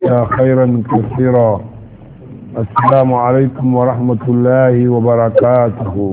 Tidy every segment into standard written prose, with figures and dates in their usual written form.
خيرا كثيرا. السلام عليكم ورحمة الله وبركاته.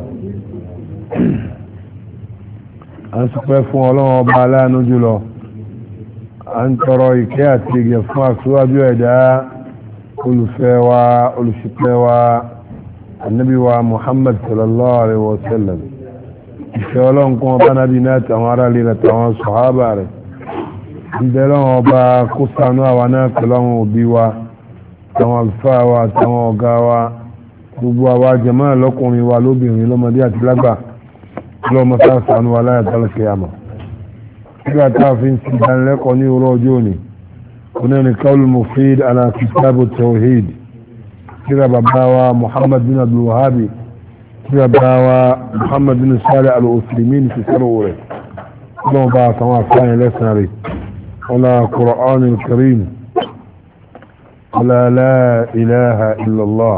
أنسقف الله وبعلا نجله أنت رأيكاتي يفاق سواجه دا ألفوا ألشقوا النبي ومحمد صلى الله عليه وسلم. ìṣẹ́ọlọ́run kún ọba nábi náà tàwọn ará lè tàwọn sọ̀hábà rẹ̀ ìbẹ̀rẹ̀ ọba kó ṣàánú àwa náà pẹ̀lú àwọn òbí wa tàwọn àlùfáà wa tàwọn ọ̀gá wa gbogbo àwa jàmáà lọ́kùnrin wa lóbìnrin lọ́mọdé àti lágbà lọ́mọ tá ṣàánú wa láyà tálẹ̀kẹ́ àmọ́ nígbà tá a fi ń ti ìdánilẹ́kọ̀ọ́ ní òwúrọ̀ ọjọ́ òní onáni Qaulul Mufid ala Kitabut Tawhid kíra bàbá wa Muhammad bin Abdul Wahhab bàbá Muhammad bin Salih al-Uthaymin fi sọ́rọ̀ rẹ̀ lọ́wọ́ bá àtàwọn àfáàyàn lẹ́sàn rẹ̀ wala Qur'an al-Karim wala la ilaha illallah.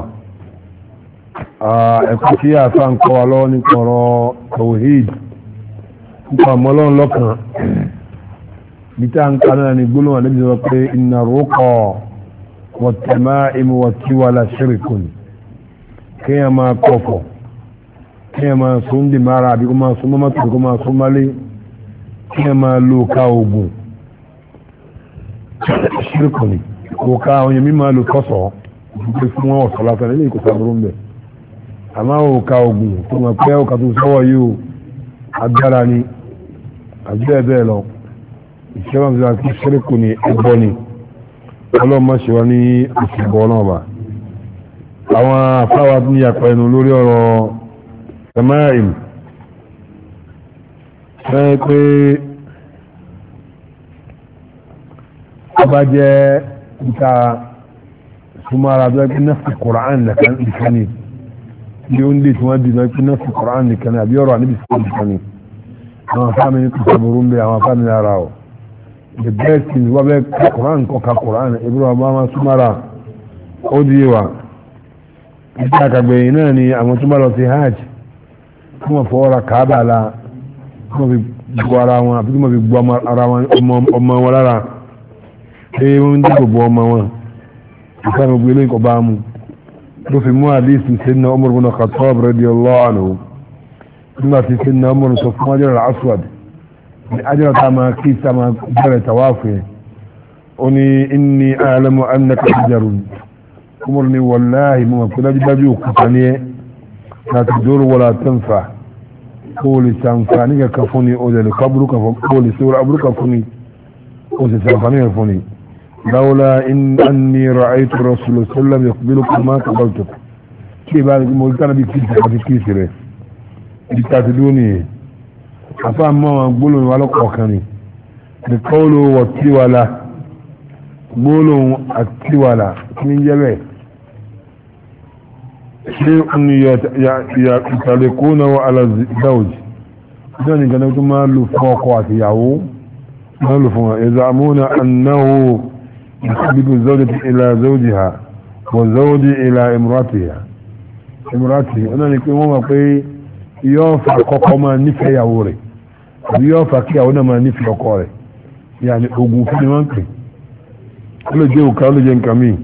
ẹ̀kọ́ tí a fà ń kọ́ wa lọ́wọ́ ní kọ̀rọ̀ tawhid nípa mọ́lọ́n lọ́kàn bí tá ń ká náà ní gbólóhùn níbi sọ pé inna ruqa wa tama'im wa tiwala shirkun kéèyàn máa kọ̀fọ̀ kí ẹ máa sún dì mara àbí kó máa sún mọ́mọ́ tó kó máa sún mọ́lé kí ẹ máa lo ká ogun ṣírkù ni kò ká àwọn yẹn mi máa lo tọ́sọ̀ ìdúpé fún wọn ọ̀sọ̀ lásán nílé ìkòsà burú ń bẹ̀ àmọ́ ò ká ogun tó máa pẹ́ òkà tó sọ́wọ́ yìí ó agbára ni àbí bẹ́ẹ̀ bẹ́ẹ̀ lọ ìṣẹ́wọ̀n tó ti ṣírkù ni ẹbọ ni ọlọ́mọ ṣe wá ní ìṣẹ̀bọ náà bá àwọn afáwa ní àpá ẹnu lórí ọ̀rọ̀ تمائم pé ọba jẹ́ ìta súnmọ́ra tó ẹgbẹ́ náà Kùránì nìkan ni bí ó ń lè tí wọ́n dì lọ́pẹ́ náà Kùránì nìkan ni àbí ọ̀rọ̀ àníbì sí nìkan ni àwọn afáàmì ní kùsàbùrú ń bẹ àwọn afáàmì ara ọ̀ the best thing wọ́n bẹ́ Kùránì kọ́ka Kùránì ibi wọn bá wọn súnmọ́ra ó di wa ìta àkàgbẹ̀yìn náà ni àwọn túnbà lọ sí hajj kí wọ́n fọwọ́ra kàábà la kí wọ́n fi gbọ́ ara wọn àbí kí wọ́n fi gbọ́ ara wọn ọmọ wọn lára pé wọ́n ń dáàbò bo ọmọ wọn ìfẹ́ gbogbo ilé ìkọ̀ bá mu ló fi mú àdísì Sayyidina Umar ibn Khattab radiyallahu anhu nígbà tí Sayyidina Umar sọ fún Hajar al-Aswad ní Hajar tá a máa kí tá a máa bẹ̀rẹ̀ tawáfù yẹn ó ní inni a'lamu annaka hajarun Umar ní wallahi mo mọ̀ pé dájúdájú òkúta ní ẹ́ لا تدور ولا تنفع قولي سانفاني كفوني أولي قبرك قولي سورة أبرك فوني قولي سانفاني كفوني لولا إن أني رأيت الرسول صلى الله عليه وسلم يقبلك ما قبلتك كيف بالك مولتنا بكيسرة بتاتدوني أفهم ما أقولون ولا قوكاني بقولوا والتوالى قولوا التوالى من جبه شيء يطلقونه على الزوج ذلك كانوا ما له فوق واتياو ما له فوق يزعمون أنه يحبب الزوجة إلى زوجها والزوج إلى امرأته أنا نقول ما قي يوفى قوما نفي يوري يوفى كي أونا ما نفي قوري يعني أقول في المنكر كل جيو كل جن كمين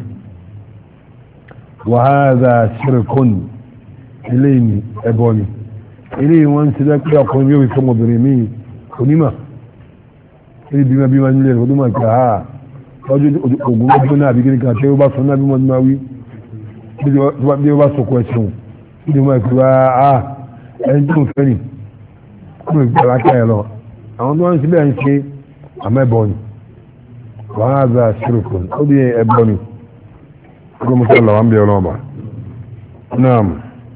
وهذا شرك إليني أبوني إليه وانت ذاك يقول يوم يكون مبرمي كنما إليه بما نليه ودوما كها وجد أقول أبونا بكذلك كاتيه وبصنا بمدماوي bí ó bá sọkọ̀ ẹ̀sùn ní ọmọ ìpìlá ẹni tó ń fẹ́ ní kúrò ìgbàlákà ẹ̀ lọ àwọn tó wọ́n sí bẹ́ẹ̀ ń ṣe àmẹ́bọ̀ ni wàhálà ṣírùkùn ó bí ẹbọ ni مسألة عن بيولوما نعم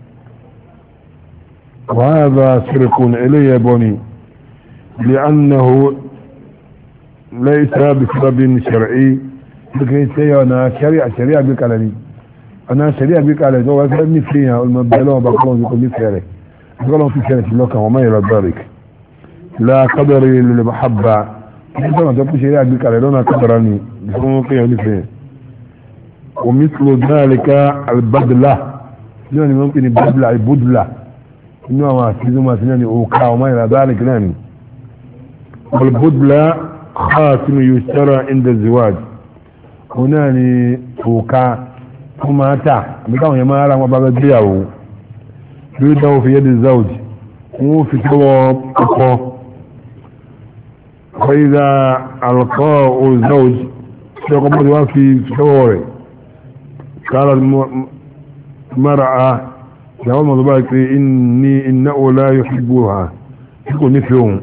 وهذا شرك إلي بني لأنه ليس بسبب شرعي لكن سيئنا شريعة بك على لي أنا شريعة بك على لي وأسألني فيها والمبدلون بقولون يقول لي فيها يقولون في شريعة اللوكة وما إلى ذلك لا قدري للمحبة عندما تقول شريعة بك على لونا قدرني بسمون قيام فيه ومثل ذلك البدلة يعني ممكن البدلة البدلة إنه ما سيزو ما سناني أوكا وما إلى ذلك لاني والبدلة خاتم يشترى عند الزواج هنا ni òka tó máa tà àbí káwọn yẹn máa ra wọn bá bẹ gbéyàwó bí ó dáwọ́ fi yẹ́dì zawj wọ́n fi tọwọ́ ọkọ fẹ́yìdá àlọ́kọ́ o zawj tí ọkọ mọ́tò wá fi tọwọ́ rẹ̀ kára mara a ìyàwó mọ́tò bá pé ní iná ọlá yóò fi gbó ha tí kò nífẹ̀ẹ́ òun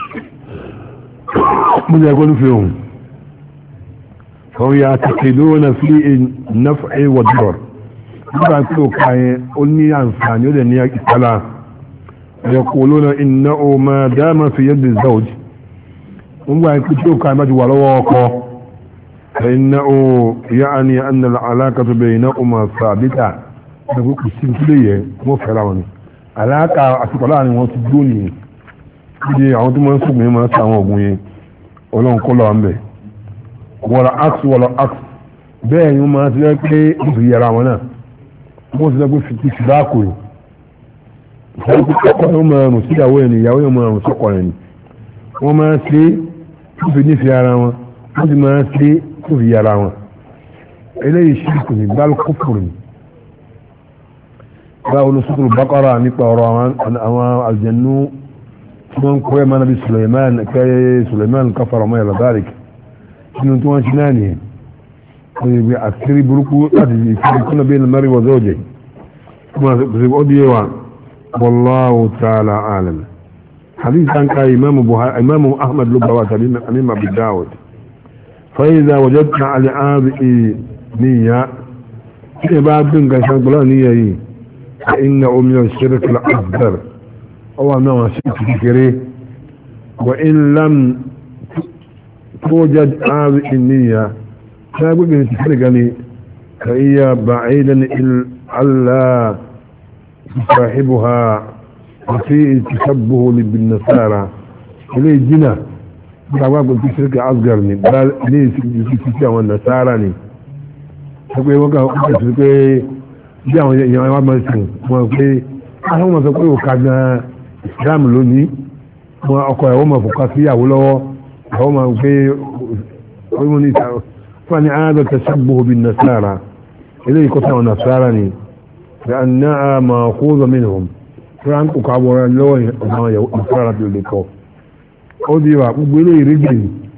mo jẹ́ kó nífẹ̀ẹ́ òun فهم يعتقدون في النفع والضرر يقولون أني أنفعني ولن يكتلا يقولون إنه ما دام في يد الزوج هم يقولون كلمة ولوقه فإنه يعني أن العلاقة بينهما ثابتة يقول السنسلية مفعلة علاقة أسفلاني وتدوني يجي عودة من سبني ما سامو ولن كله عمبه wọ́la ax wọ́la ax bẹ́ẹ̀ ni wọ́n máa ti rẹ́ pé ìfì yàrá wọn náà wọ́n ti rẹ́ pé fi ṣìdáàkù yìí ọkọ̀ yóò máa rùn síyàwó ẹni ìyàwó yóò máa rùn sọ́kọ̀ ẹni wọ́n máa ṣe tó fi nífi ara wọn wọ́n ti máa ṣe tó fi yàrá wọn eléyìí ṣírkù ní bálkúfùrù ní bá olùsùkùrù bákọ́rà nípa ọ̀rọ̀ àwọn àjẹnú tí wọ́n kọ́ ẹ̀ máa bí Suleiman káfàrà mọ́ ẹ̀rọ dáríkì inú tí wọ́n ṣe náà nìyẹn wọ́n yẹ bí àkírí burúkú láti ìfẹ́ kúnlẹ̀ bí mẹ́rin wọ́n zọ́ọ̀jẹ̀ wọ́n sì ó di yẹwà wallahu ta'ala alam hadith an ka imamu ahmad ló bawa tàbí imam abu dawud fa idha wajadna al-aadi niyya tí bá bin ga shan gbọ́lá niyya yìí fa inna min ash-shirk al-akbar ọwọ́ náà ṣe kékeré wa in lam توجد هذه النية فأقول لك تفرقني فهي بعيدا إلا صاحبها وفي تشبه بالنصارى إليه جنة فأقول لك تشرك أصغرني بل إليه تشرك والنصارى فأقول لك تشرك جاءوا يوم مسلم وأقول أهم ما تقول كان إسلام لوني وأقول يوم فقاسية ولو هم فأني هذا تشبه بالنسارى إليه كتنا نسارني لأنها مأخوذة منهم فأنت كعبورا اللوين نسارة بالليكو أودي وقبوا إليه رجل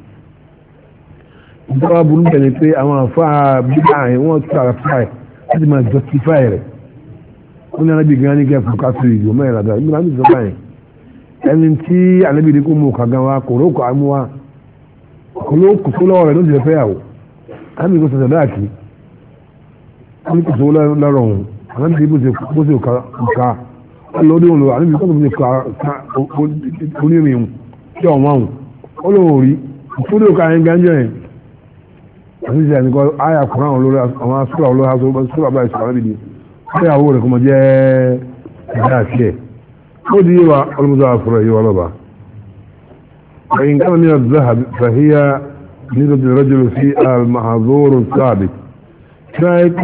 ìjọba burú bẹ̀rẹ̀ pé àwọn àfáà bíbá ẹ̀ wọ́n tí ara fáì láti máa justify rẹ̀ ó ní alábì gan ní gẹ́fù kásìrì ìjọ mẹ́rin àdá ìgbìmọ̀ àti ìjọba ẹ̀ ẹni tí alábì ní kó mú kàgan wa kò rókò àmú wa olóòkù tó lọ́wọ́ rẹ̀ ló ti fẹ́ yàwó àmì kò sọ̀tẹ̀ dáàkì àmì kò sọ̀tẹ̀ lọ́rọ̀ ọ̀hún àmì bó ṣe ká lọ́dún òun lọ àmì kò sọ̀tẹ̀ ká onírìn tí ọ̀wọ́n ọ̀hún ó lóun rí fúdò ká yẹn gánjọ́ yẹn àti ìṣẹ́ àníkọ́ àyà kùnrin àwọn olórí àwọn asúrà olórí àwọn asúrà báyìí sọ̀rọ̀ níbi àyàwó rẹ̀ kò mọ̀ jẹ́ ẹ̀dá àti ẹ̀ ó di yíwa ọlọ́mọdé àfúrà yíwa lọ́ba فإن كان من الذهب فهي نسبة الرجل في المحظور الثابت شايف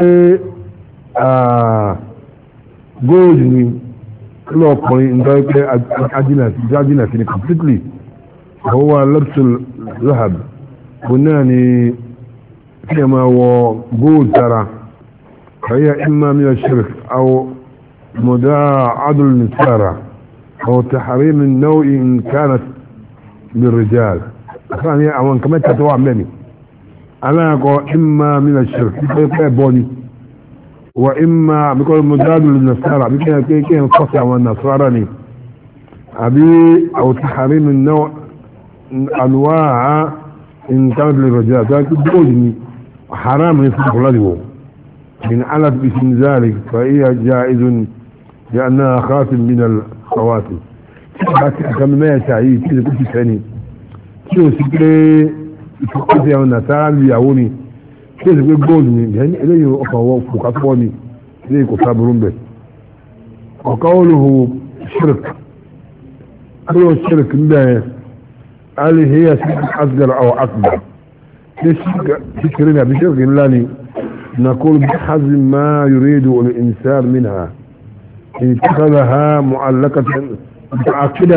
جوجني كله قوي انت عجينة completely هو لبس الذهب بناني كما هو جوج ترى فهي إما من الشرك أو مداعد النسارة أو تحريم النوع إن كانت للرجال ثانيا اوان كما تتوى مني انا اقول اما من الشرك بوني واما بيقول مجاد للنصارى بيقول كيف انقطع والنصارى ابي او تحريم النوع انواع ان كانت للرجال ذلك بوجني حرام يفرق له من علت باسم ذلك فهي جائز لانها خاتم من الخواتم كما ما يتعيي كده كنت ثاني كده سيكري ìfọkànsí àwọn nàtàrà ní ìyàwó ni kí èsì pé góòlù ni ìyẹn eléyìí ọkọ̀ ọwọ́ fòkàtọ́ ni eléyìí kò sábúrú mbẹ̀ ọ̀ká olùhù shirk adúlọ̀ shirk ń bẹ̀ alìhíyà sí asgar àwọn akbar ní shirk ní àbí shirk ńlá ni نقول بحزم ما يريد الإنسان منها إن اتخذها معلقة متأكدا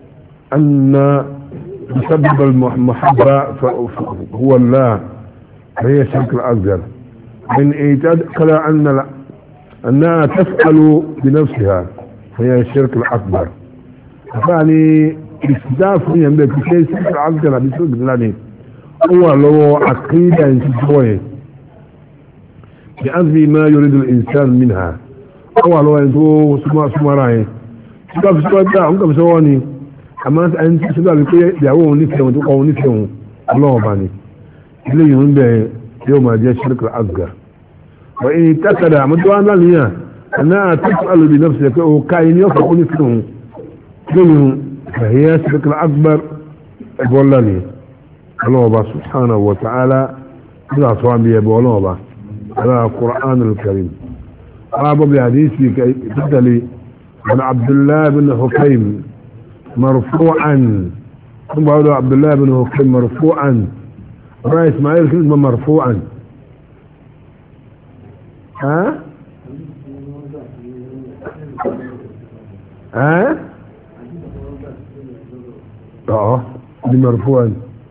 أن بسبب المحبة هو الله فهي الشرك الأصغر من اعتقد أنها تفعل بنفسها فهي الشرك الأكبر يعني استداف من يمدك في شيء الشرك الأصغر بسرق لاني هو لو عقيدة انتجوه بأذي ما يريد الإنسان منها هو لو انتو سمراء سبب سبب دا هم كبسواني أما أنت سبب بكي دعوه نفسهم وتوقعوا نفسهم الله باني إليه من به يوم جاء الشرك الأصغر وإن اتكد مدوانا لنا أنها تفعل بنفسك وكاين يفعل نفسهم إليه فهي الشرك الأكبر أقول لي الله سبحانه وتعالى لا صوان بيه الله على القرآن الكريم قام بحديث تدلي عن عبد الله بن حكيم مرفوعا ثم قالوا عبد الله بن حكيم مرفوعا رأي اسماعيل كلمة مرفوعا ها ها دي مرفوعا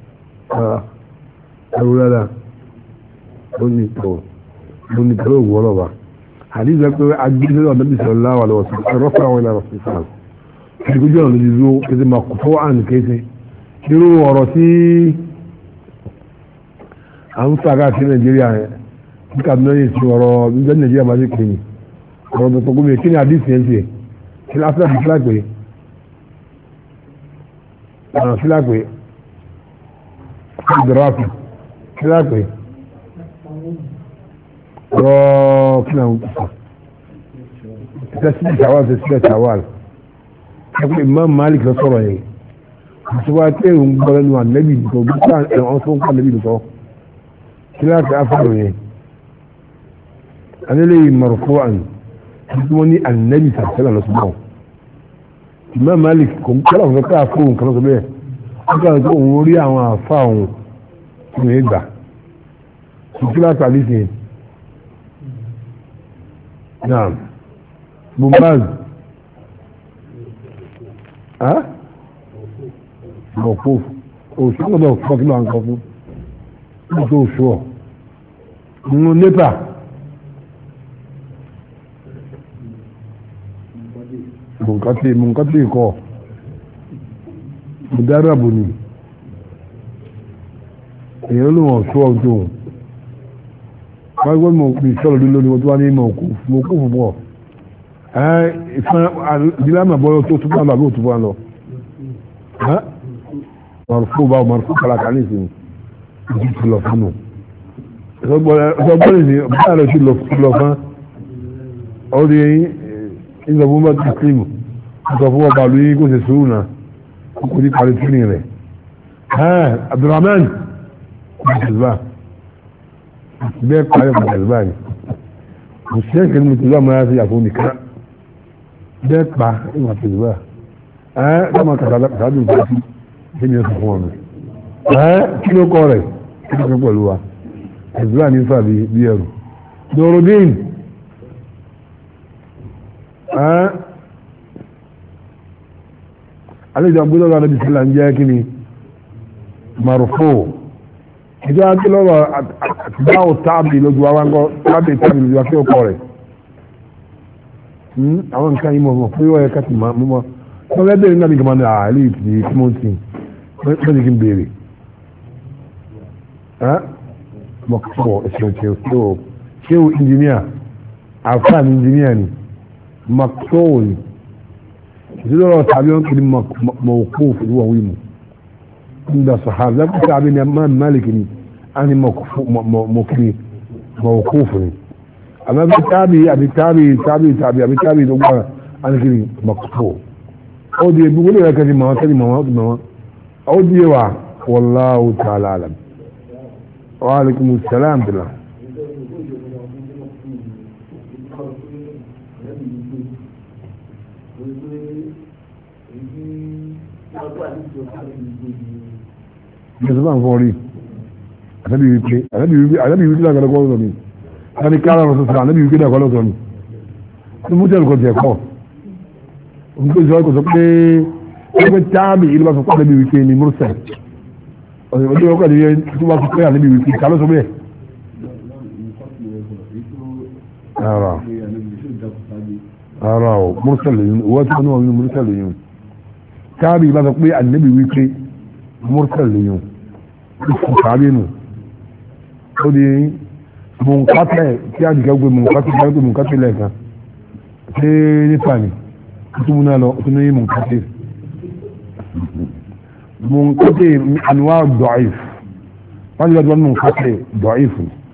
أولا لا بني تلوغ ولوبا حديث يقول عجيز النبي صلى الله عليه وسلم رفع إلى رسول الله يقول جاء الذي كذا مقطوعا كذا يقولوا ورثي àwọn sàgá sí nàìjíríà yẹn nígbà tí wọ́n yẹ sí ọ̀rọ̀ nígbà tí nàìjíríà máa ṣe kéyìn ọ̀rọ̀ tó gbogbo yẹn kí ni àdìsí yẹn ṣe kí lásìlá fi sílá pé ọ̀nà sílá pé ìdọ̀rọ̀fì sílá pé ọ̀rọ̀ kí náà ṣe sílẹ̀ tàwà ṣe sílẹ̀ tàwà ẹgbẹ́ Imam Malik lọ sọ̀rọ̀ yẹn ìṣòwò àti èrò ń gbọ́ lẹ́nu ànẹ́bì nìkan bí wọ́n tó ń kọ́ ànẹ́bì nìkan كلاك أفضل أنا لي مرفوعا تسموني النبي صلى الله عليه وسلم ما مالك كم كلام ذكاء فون كلام سبيه أقول لك أموري أما فاون كم يقدر كلاك عليه نعم بومباز ها موقوف أو شو ما موقوف كنا عنكفو tó ṣọ́ nínú nípa mùnkátí ikọ̀ ìdárabù ni èyàn ló wọ́n ṣọ́ ọjọ́ wọ́n mọ̀ pí sọ́rọ̀ lílò ní wọ́n tó wá ní mọ̀kú púpọ̀ ìfẹ́ ìdílámà bọ́yọ́ tó túbọ̀ lọ àbí òtúbọ̀ lọ marufú kàlàkà ní ìsinmi ti lọ fún un ọgbọ́n ní bá rẹ̀ sí lọ fún ọdún yẹn ìjọba bá ti kílìmù sọ fún ọba lóyún kó ṣe sùúrù náà kó ní parí tìrì rẹ̀ Abdulrahman mùsùlùmá bẹ́ẹ̀ parí mùsùlùmá ni mùsùlùmá ní mùsùlùmá máa ṣe àfọ nìkan bẹ́ẹ̀ pa mùsùlùmá lọ́mọ kàtàdùn bá sí ṣé mi ò sọ fún ọ̀nà kí ló kọ́ rẹ̀ kí ló kọ́ pẹ̀lú wa ẹ̀sùn ní fà bí ẹrù Dorodin alẹ́jọ́ agbódọ́ rẹ̀ bí sílá ń jẹ́ kí ni marufo ìjọ akílọ́rọ̀ àtìdáwò tábì lójú wa wáńgọ́ tábì lójú wa kí ó kọ́ rẹ̀ àwọn nǹkan yìí mọ̀ pé wọ́n yẹ ká ti mọ̀ mọ́ wọ́n fẹ́ bẹ̀rẹ̀ náà ní kàmá ní àlè ìtì tímọ́tì wọ́n ti kí n bèèrè mọ̀kọ́ ẹ̀sìn ṣé o engineer àfáàní engineer ni mọ̀kọ́ ni ìṣẹ́lọ́rọ̀ tàbí wọ́n kìí mọ̀kọ́ fún wọn wí mu nígbà sọ̀hár lẹ́kùn tàbí ní Malik ni a ní mọ̀kọ́ fún ni àmọ́ bí tábì tó gbà á ní kìí mọ̀kọ́ ó di ebi wọlé rẹ̀ kẹ́sì mọ̀ ó di wa wallahu ta'ala alam wa alaikum salam billah ìjọba ń fọ́ rí àtàbí wípé lágbàdá kọ́ lọ́sọ̀ ni láti kára rọ̀ sọ̀sọ̀ àtàbí wípé lágbàdá lọ́sọ̀ ni ní mú tẹ́lù kan tẹ̀ kọ́ òun tó ìṣọ́ ìkọ̀sọ́ pé ẹgbẹ́ táàmì ìlú bá sọ pé àtàbí wípé ni mursal ọ̀sẹ̀ ọdún ọkọ̀ àti tó bá sọ pé àtàbí wípé ká lọ́sọ̀ bẹ́ẹ̀ ara o mursal yìí wọ́n tí wọ́n ní mursal yìí tábì bá sọ pé ànábì wípé mursal yìí tàbí nù ó di munkatẹ tí a jìkẹ́ gbé munkatẹ lẹ́ẹ̀kan ṣé nípa ni túnmù náà lọ tún ní munkatẹ anwar da'if wọ́n jẹ́ ọdún munkatẹ da'if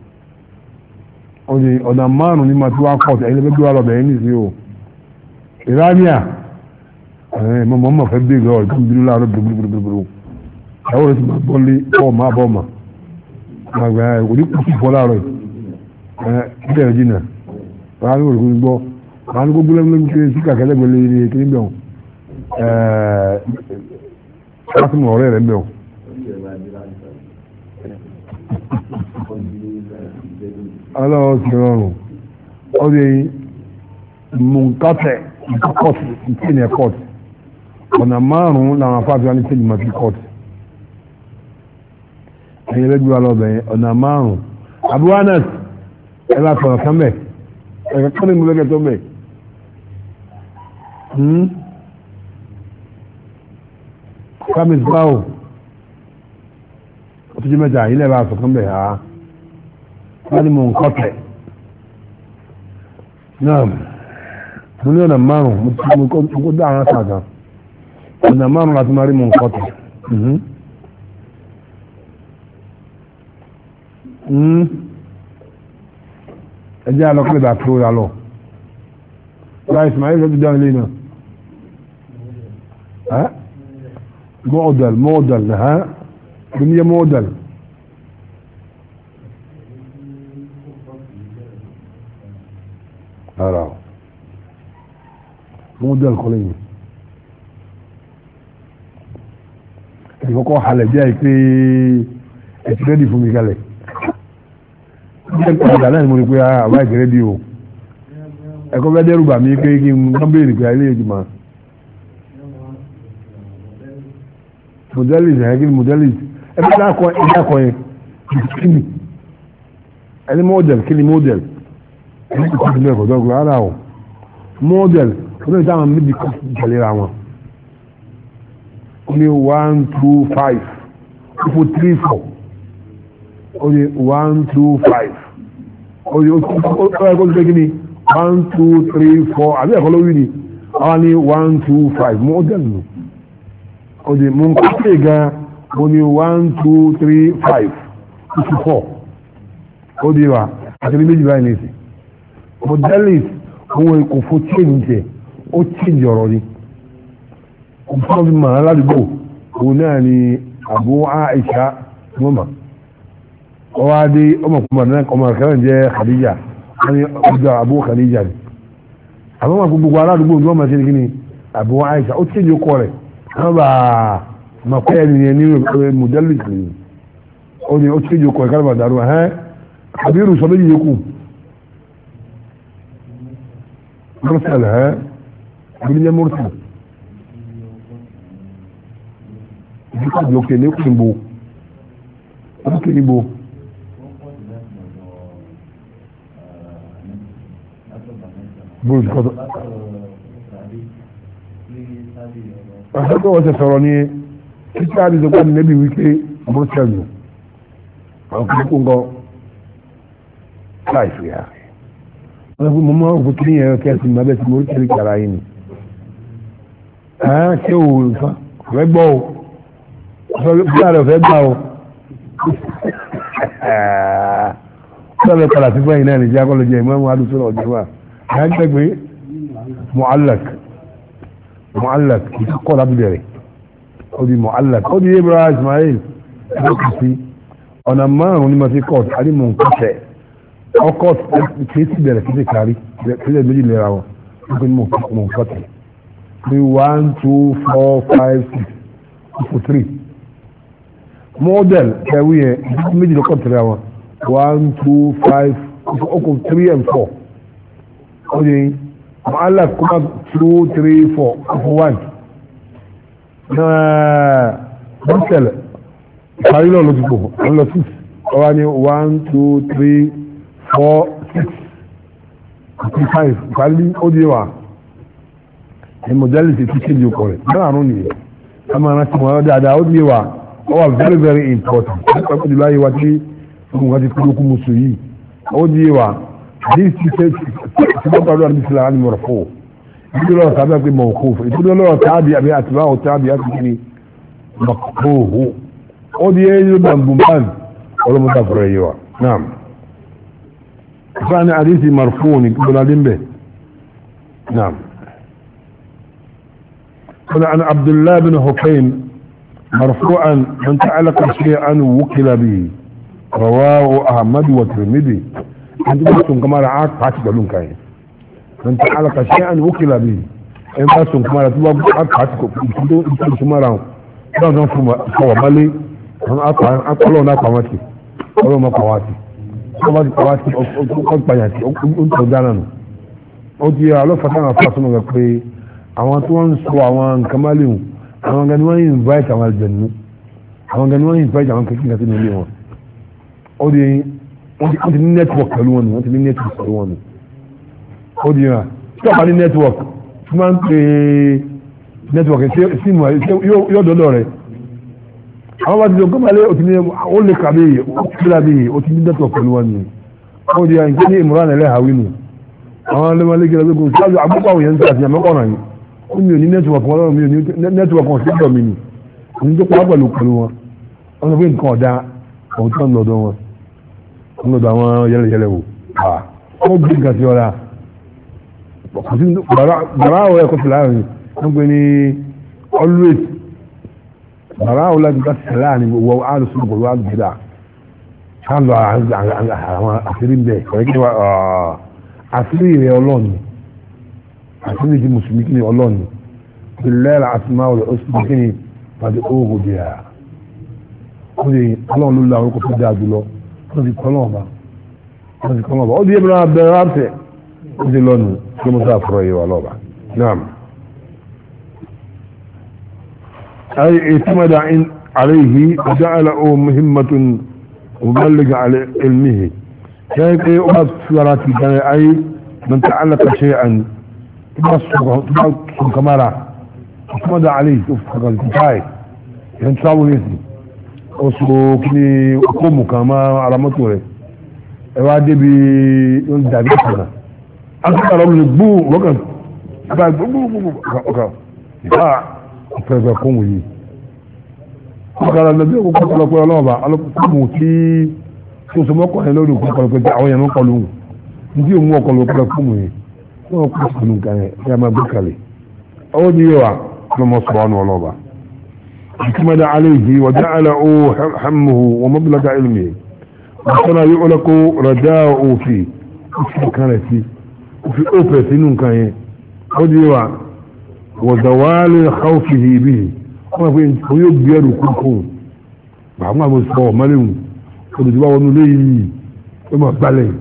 ó di ọ̀nà márùn ní ma tí wá kọ́ọ̀tù ẹ̀yìn lẹ́gbẹ́ wà lọ́bẹ̀ ẹ̀yìn sí o ìránìà mọ̀ fẹ́ bí lọ́rọ̀ tó ń bí láàárọ̀ gbogbogbò ẹ̀wọ́n rẹ̀ ti máa bọ́lé bọ́ọ̀mà àgbà òní kù sí fọ́lá rẹ̀ ìbẹ̀rẹ̀ jìnà wọ́n á ní òrùkú gbọ́ wọ́n á ní gbogbo lẹ́gbẹ̀ẹ́ kí sí kàkẹ́lẹ́gbẹ̀lẹ́ ní kí níbẹ̀ lásìmọ̀ ọ̀rẹ́ rẹ̀ mbẹ̀ aláwọ̀ sí rọrùn ọdẹ mùnkátẹ̀ kọ́ọ̀tù ìtìní ẹ̀kọ́ọ̀tù ọ̀nà márùn-ún làwọn afáàfíà ní tẹ́lẹ̀ mọ́tì kọ́ọ̀tù ẹ̀yìn lẹ́gbẹ̀ẹ́ alọ́bẹ̀yìn ọ̀nà márùn-ún abuwanas ẹ̀rọ àtọ̀nà kánbẹ̀ ẹ̀ka kọ́ni mú lẹ́gẹ̀ẹ́ tó bẹ̀ kámis báwò ó ti jẹ́ mẹ́ta ilẹ̀ bá sọ kánbẹ̀ ha wọ́n ni mò ń kọ́tẹ̀ náà mo ní ọ̀nà márùn-ún mo kó dá àwọn sàgán ọ̀nà márùn-ún láti máa rí mò ń kọ́tẹ̀ ẹjẹ́ alọ́kùnrin bá tó rà lọ ra Ismail lọ́dún dáwọn ilé náà mọ́ọ̀dàl náà bí ní yẹ mọ́ọ̀dàl ara mọ́ọ̀dàl kọ́lẹ̀ yìí ìkọ́kọ́ halẹ̀ jẹ́ ìpé ẹ̀tì rẹ́dì fún mi kalẹ̀ ìgbà náà ni mo rí pé àwa ìgẹ̀rẹ́ di o ẹ̀kọ́ bẹ́ẹ̀ dẹ́rù bà mí pé kí n kán béèrè pé ilé ìjùmọ̀ modelis ẹ̀ kí ni modelis ẹgbẹ́ dákọ̀ yẹn kí ni ẹni model kí ni model ẹni kò tún bẹ́ẹ̀ kọ̀ dọ́gba ara o model ọdún ìta àwọn méjì kọ́ ìjẹ̀lera wọn ó ní 1 2 5 ó fò 3 4 ó ní 1 2 5 oye o ẹ̀kọ́ tó kí ni 1 2 3 4 àbí ẹ̀kọ́ ló wí ni àwọn ní 1 2 5 model nù oye mo ń kọ́ gan mo ní 1 2 3 5 4 ó di wa àti ní méjì báyìí nìsí modelis ohun kò fò change jẹ ó change ọ̀rọ̀ ni kò fọ́ fi màá ládùúgbò òun náà ni Abu Aisha mọ́mà ọwọ́ adé ọmọ kẹrẹ jẹ́ Khadija wọ́n ni ọjọ́ Abu Khadija ni àwọn ọmọ gbogbo aládùúgbò ní wọ́n máa ṣe ní kíni Abu Aisha ó change ọkọ rẹ̀ wọ́n bá mọ̀kọ́ ẹni yẹn ní modelis ni ó ní ó change ọkọ rẹ̀ kálíbà dàrú ẹ̀ Kabiru sọ méjì yòókù mursal ẹ̀ abúlé mursal ìdíkà lókè ní kùnbó lókè níbo bóòlù kọ́tọ̀ àṣẹ́kọ̀ wọ́n ṣe sọ̀rọ̀ ní títí àdìsọ́gbà níbi wípé mursal nù àwọn kìlúkù ń gọ́ láìsí ya wọ́n fún mọ́ mọ́ òfin kí ní ẹ̀rọ kẹsì máa bẹ́ẹ̀ tí mo rí kiri kàrà yìí ni ṣé o fẹ́ gbọ́ o bí ààrẹ fẹ́ gbà o sọ́dọ̀ padà sí fún ẹ̀yìn náà nìjẹ́ akọ́lọ́jẹ́ ìmọ̀ ẹ̀mú adúsọ́rọ̀ ọ̀jẹ̀ wa ẹ̀yà ń gbẹ́gbẹ́ mu'allak ìkọ́ láti bẹ̀rẹ̀ ó di mu'allak ó di Ibrahim Ismail ẹ̀rọ kìí ọ̀nà márùn-ún ní mọ̀tí court arímọ̀ nkọ́tẹ̀ ọkọ̀ kìí sí bẹ̀rẹ̀ kìí sí kárí kìí sí méjì lera wọn nígbà ní mọ̀ nkọ́tẹ̀ bí 1 2 4 5 6 3 model kẹwì yẹn méjì lọ́kọ̀ tẹ̀lé wọn 1 2 5 ọkọ̀ 3 and 4 ó di mọ̀álà kọ́mà 2 3 4 ọkọ̀ 1 náà bọ́sẹ̀lẹ̀ ìparí náà ló ti pò àwọn lọ 6 ọwá ní 1 2 3 4 6 55 ìparí ó di wà ìmọ̀jálìsì tí kéde ọkọ̀ rẹ̀ márùn-ún nìyẹn a máa rántí wọn dáadáa ó di wà ó wà very very important nípa pẹ̀lú láyé wa tí ogun kan ti kú lókun musu yìí ó di wà àdéhìí ti ṣe ti bọ́ pàdé àdébí sílá ní mọ̀rọ̀ fún ìdílé lọ́rọ̀ tàbí àgbẹ̀ mọ̀ òkú fún ìdílé lọ́rọ̀ tàbí àbí àtìbáwò tàbí àtìkíní mọ̀kóhó ó di ẹyẹ gbàngbùnbán ọlọ́mọdé àfọ̀rọ̀ yìí wa náà فأنا حديثي مرفوع يقول به نعم قال عن عبد الله بن حكيم مرفوعا من تعلق شيئا وكل به رواه أحمد والترمذي عندما كما رعاك فاتك لون كاين من تعلق شيئا وكل به إن باسم كما رعاك فاتك كما رعاك لازم سوى بالي أنا أقول لنا قواتي أقول ما قواتي ọba ti pàwá tí ó pàyà tí ó ń tọ́ dáná nù ó ti alọ́fàtà àwọn afásọ́nà rẹ̀ pé àwọn tí wọ́n ń sọ àwọn nǹkan má léwu àwọn gan ni wọ́n ń invite àwọn àlùjànnú àwọn gan ni wọ́n ń invite àwọn kékeré sínú ilé wọn ó di wọ́n ti ní network pẹ̀lú wọn nù wọ́n ti ní network pẹ̀lú wọn nù ó di yàn tí wọ́n bá ní network tí wọ́n ń pè network símù yóò dọ́dọ̀ rẹ̀ àwọn bá ti lọ gbọ́mọlé òtí ní ó lè kàbí ó kíra bí ó ti ní dẹ́tọ̀ pẹ̀lú wọn ni ó di àyíké ní ìmúra nílẹ̀ àwí nù àwọn alẹ́mọ̀lẹ́ gẹ́gẹ́ bí kò sáájú àgbúkọ̀ àwọn èèyàn ń tàbí àmọ́kànlá yìí ó mi ò ní nẹ́tíwọ̀kì wọn lọ́wọ́ mi ò ní nẹ́tíwọ̀kì wọn sí ọ̀dọ̀ mi nì òní tó pa pẹ̀lú wọn wọn sọ pé nǹkan ọ̀dà òun tó ń lọ́dọ̀ wọn ń lọ́dọ̀ àwọn yẹlẹyẹlẹ wò ó gbé nǹkan sí ọ̀la bàrà àwọn ẹ̀kọ́ sí láàrin wọ́n gbé ní always bàbá àwọn ọlọ́dún bá ti láàrin wọ alùsùn pẹ̀lú àgbẹ̀dà ká lọ àwọn àṣírí ń bẹ̀ ọ̀rẹ́ kí ni wà àṣírí rẹ̀ ọlọ́ọ̀ni àṣírí ti mùsùlùmí kí ni ọlọ́ọ̀ni bìlẹ́ẹ̀lá àtúmá ọ̀rẹ́ ó sì kí ni pàdé óògùn jẹ́ à ó di ọlọ́run ló la orúkọ tó dáa jùlọ ó di kọ́lọ́ọ̀bà ó di ebìnrin abẹ́rẹ́ àtẹ̀ ó di lọ́nu tí mo sá fúrọ̀ yìí wà lọ́ọ̀bà náà أي اعتمد عليه وجعله مهمة مبلغ على علمه كيف يؤمن سوراتي كان أي من تعلق شيئا تبصر كمارا اعتمد عليه تفقد الكفاية ينصابوا نسي أصبو كني أقوم كما على مطوري إوادي بي يلدى بيسنا أكثر رجل بو وقت أكثر بو fẹ́fẹ́ kún wòye ọkàrà lẹ́bí òkú pọ̀lọpọ̀ ọlọ́ọ̀bà alọ́pùpù tí tó so mọ́kọ̀ ẹ̀ lórí òkú pọ̀lọpọ̀ tí àwọn èèyàn kọlu ní tí òun ọkọlù pọ̀lọpọ̀ wòye wọ́n kú sínú nǹkan ẹ̀ ẹ̀ máa gbé kalẹ̀ ọwọ́ ní yẹwà lọ́mọ sọ̀rọ̀ ọ̀nà ọlọ́ọ̀bà ìtumọ̀dá aléyìí wàjá àlà ó hàmùhù wọn mọ́bìlọ́gà ilmi wọ́n yóò lọ́kọ́ rọ̀dá òfin òfin kan rẹ̀ sí òfin òpè sínú nǹkan yẹn ó ní yẹwà وزوال خوفه به هو يبير كلكم بعضنا مصبوع مليون ودجوا ونولي وما بالين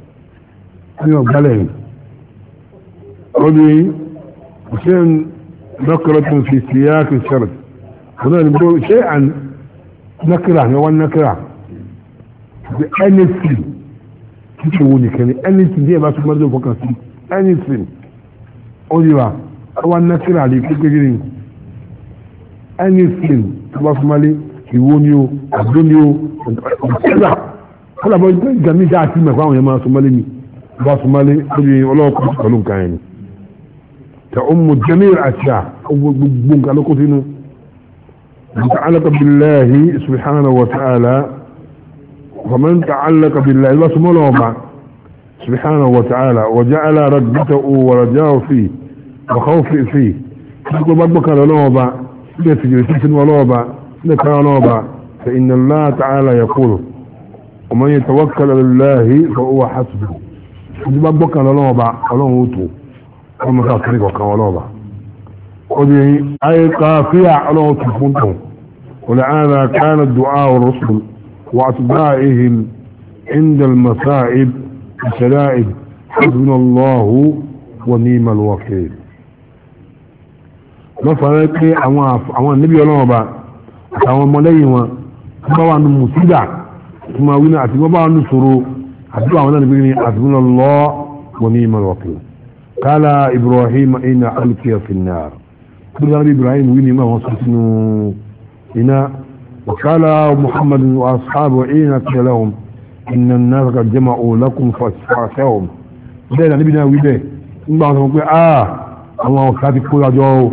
ودي عشان نكرة في سياق الشرط هنا نقول شيئا نكرة نوال نكرة anything تشوفوني كان anything دي ما تمرضوا فقط anything ودي بقى àwọn nẹ́tìrà lè kékeré ní anything tó bá súnmọ́lé ìwó ni ó àdó ni ó ọ̀tẹ́gbà kọ́làbọ̀ ìgbàmí dáa sí mẹ́fà àwọn ẹ̀mọ́ súnmọ́lé ni bá súnmọ́lé lórí ọlọ́ọ̀kọ́ pẹ̀lú nǹkan ẹni tẹ ọmọ jẹ́mìr àṣà gbogbo nǹkan lókó sínú تعلق بالله سبحانه وتعالى ومن تعلق بالله الله سبحانه سبحانه وتعالى وجعل رغبته ورجاه فيه وخوف فيه يقول ربك لنوبة سجلتين ولوبة ذكر لوبة فإن الله تعالى يقول ومن يتوكل على الله فهو حسبه ربك لنوبة ولو وطو وما تأكلك وكولوبة ودي أي قافية ولو تفنتم ولعاذا كان الدعاء الرسل وأتباعهم عند المصائب الشدائد حسبنا الله ونعم الوكيل lọ́fàá pé àwọn níbi ọlọ́wọ́ bá àtàwọn ọmọlẹ́yìn wọn tó bá wà ní mùsídà tó máa wí náà àti wọ́n bá wà ní ṣòro àti àwọn náà níbi ní àtúnlọ lọ́ ونعم الوكيل قال إبراهيم إن ألقي في النار قال إبراهيم وين ما وصلتنا هنا وقال محمد وأصحابه إن قيل لهم إن الناس قد جمعوا لكم فاستخشوهم بين نبينا ويبه إن بعضهم يقول الله كاتب كل جو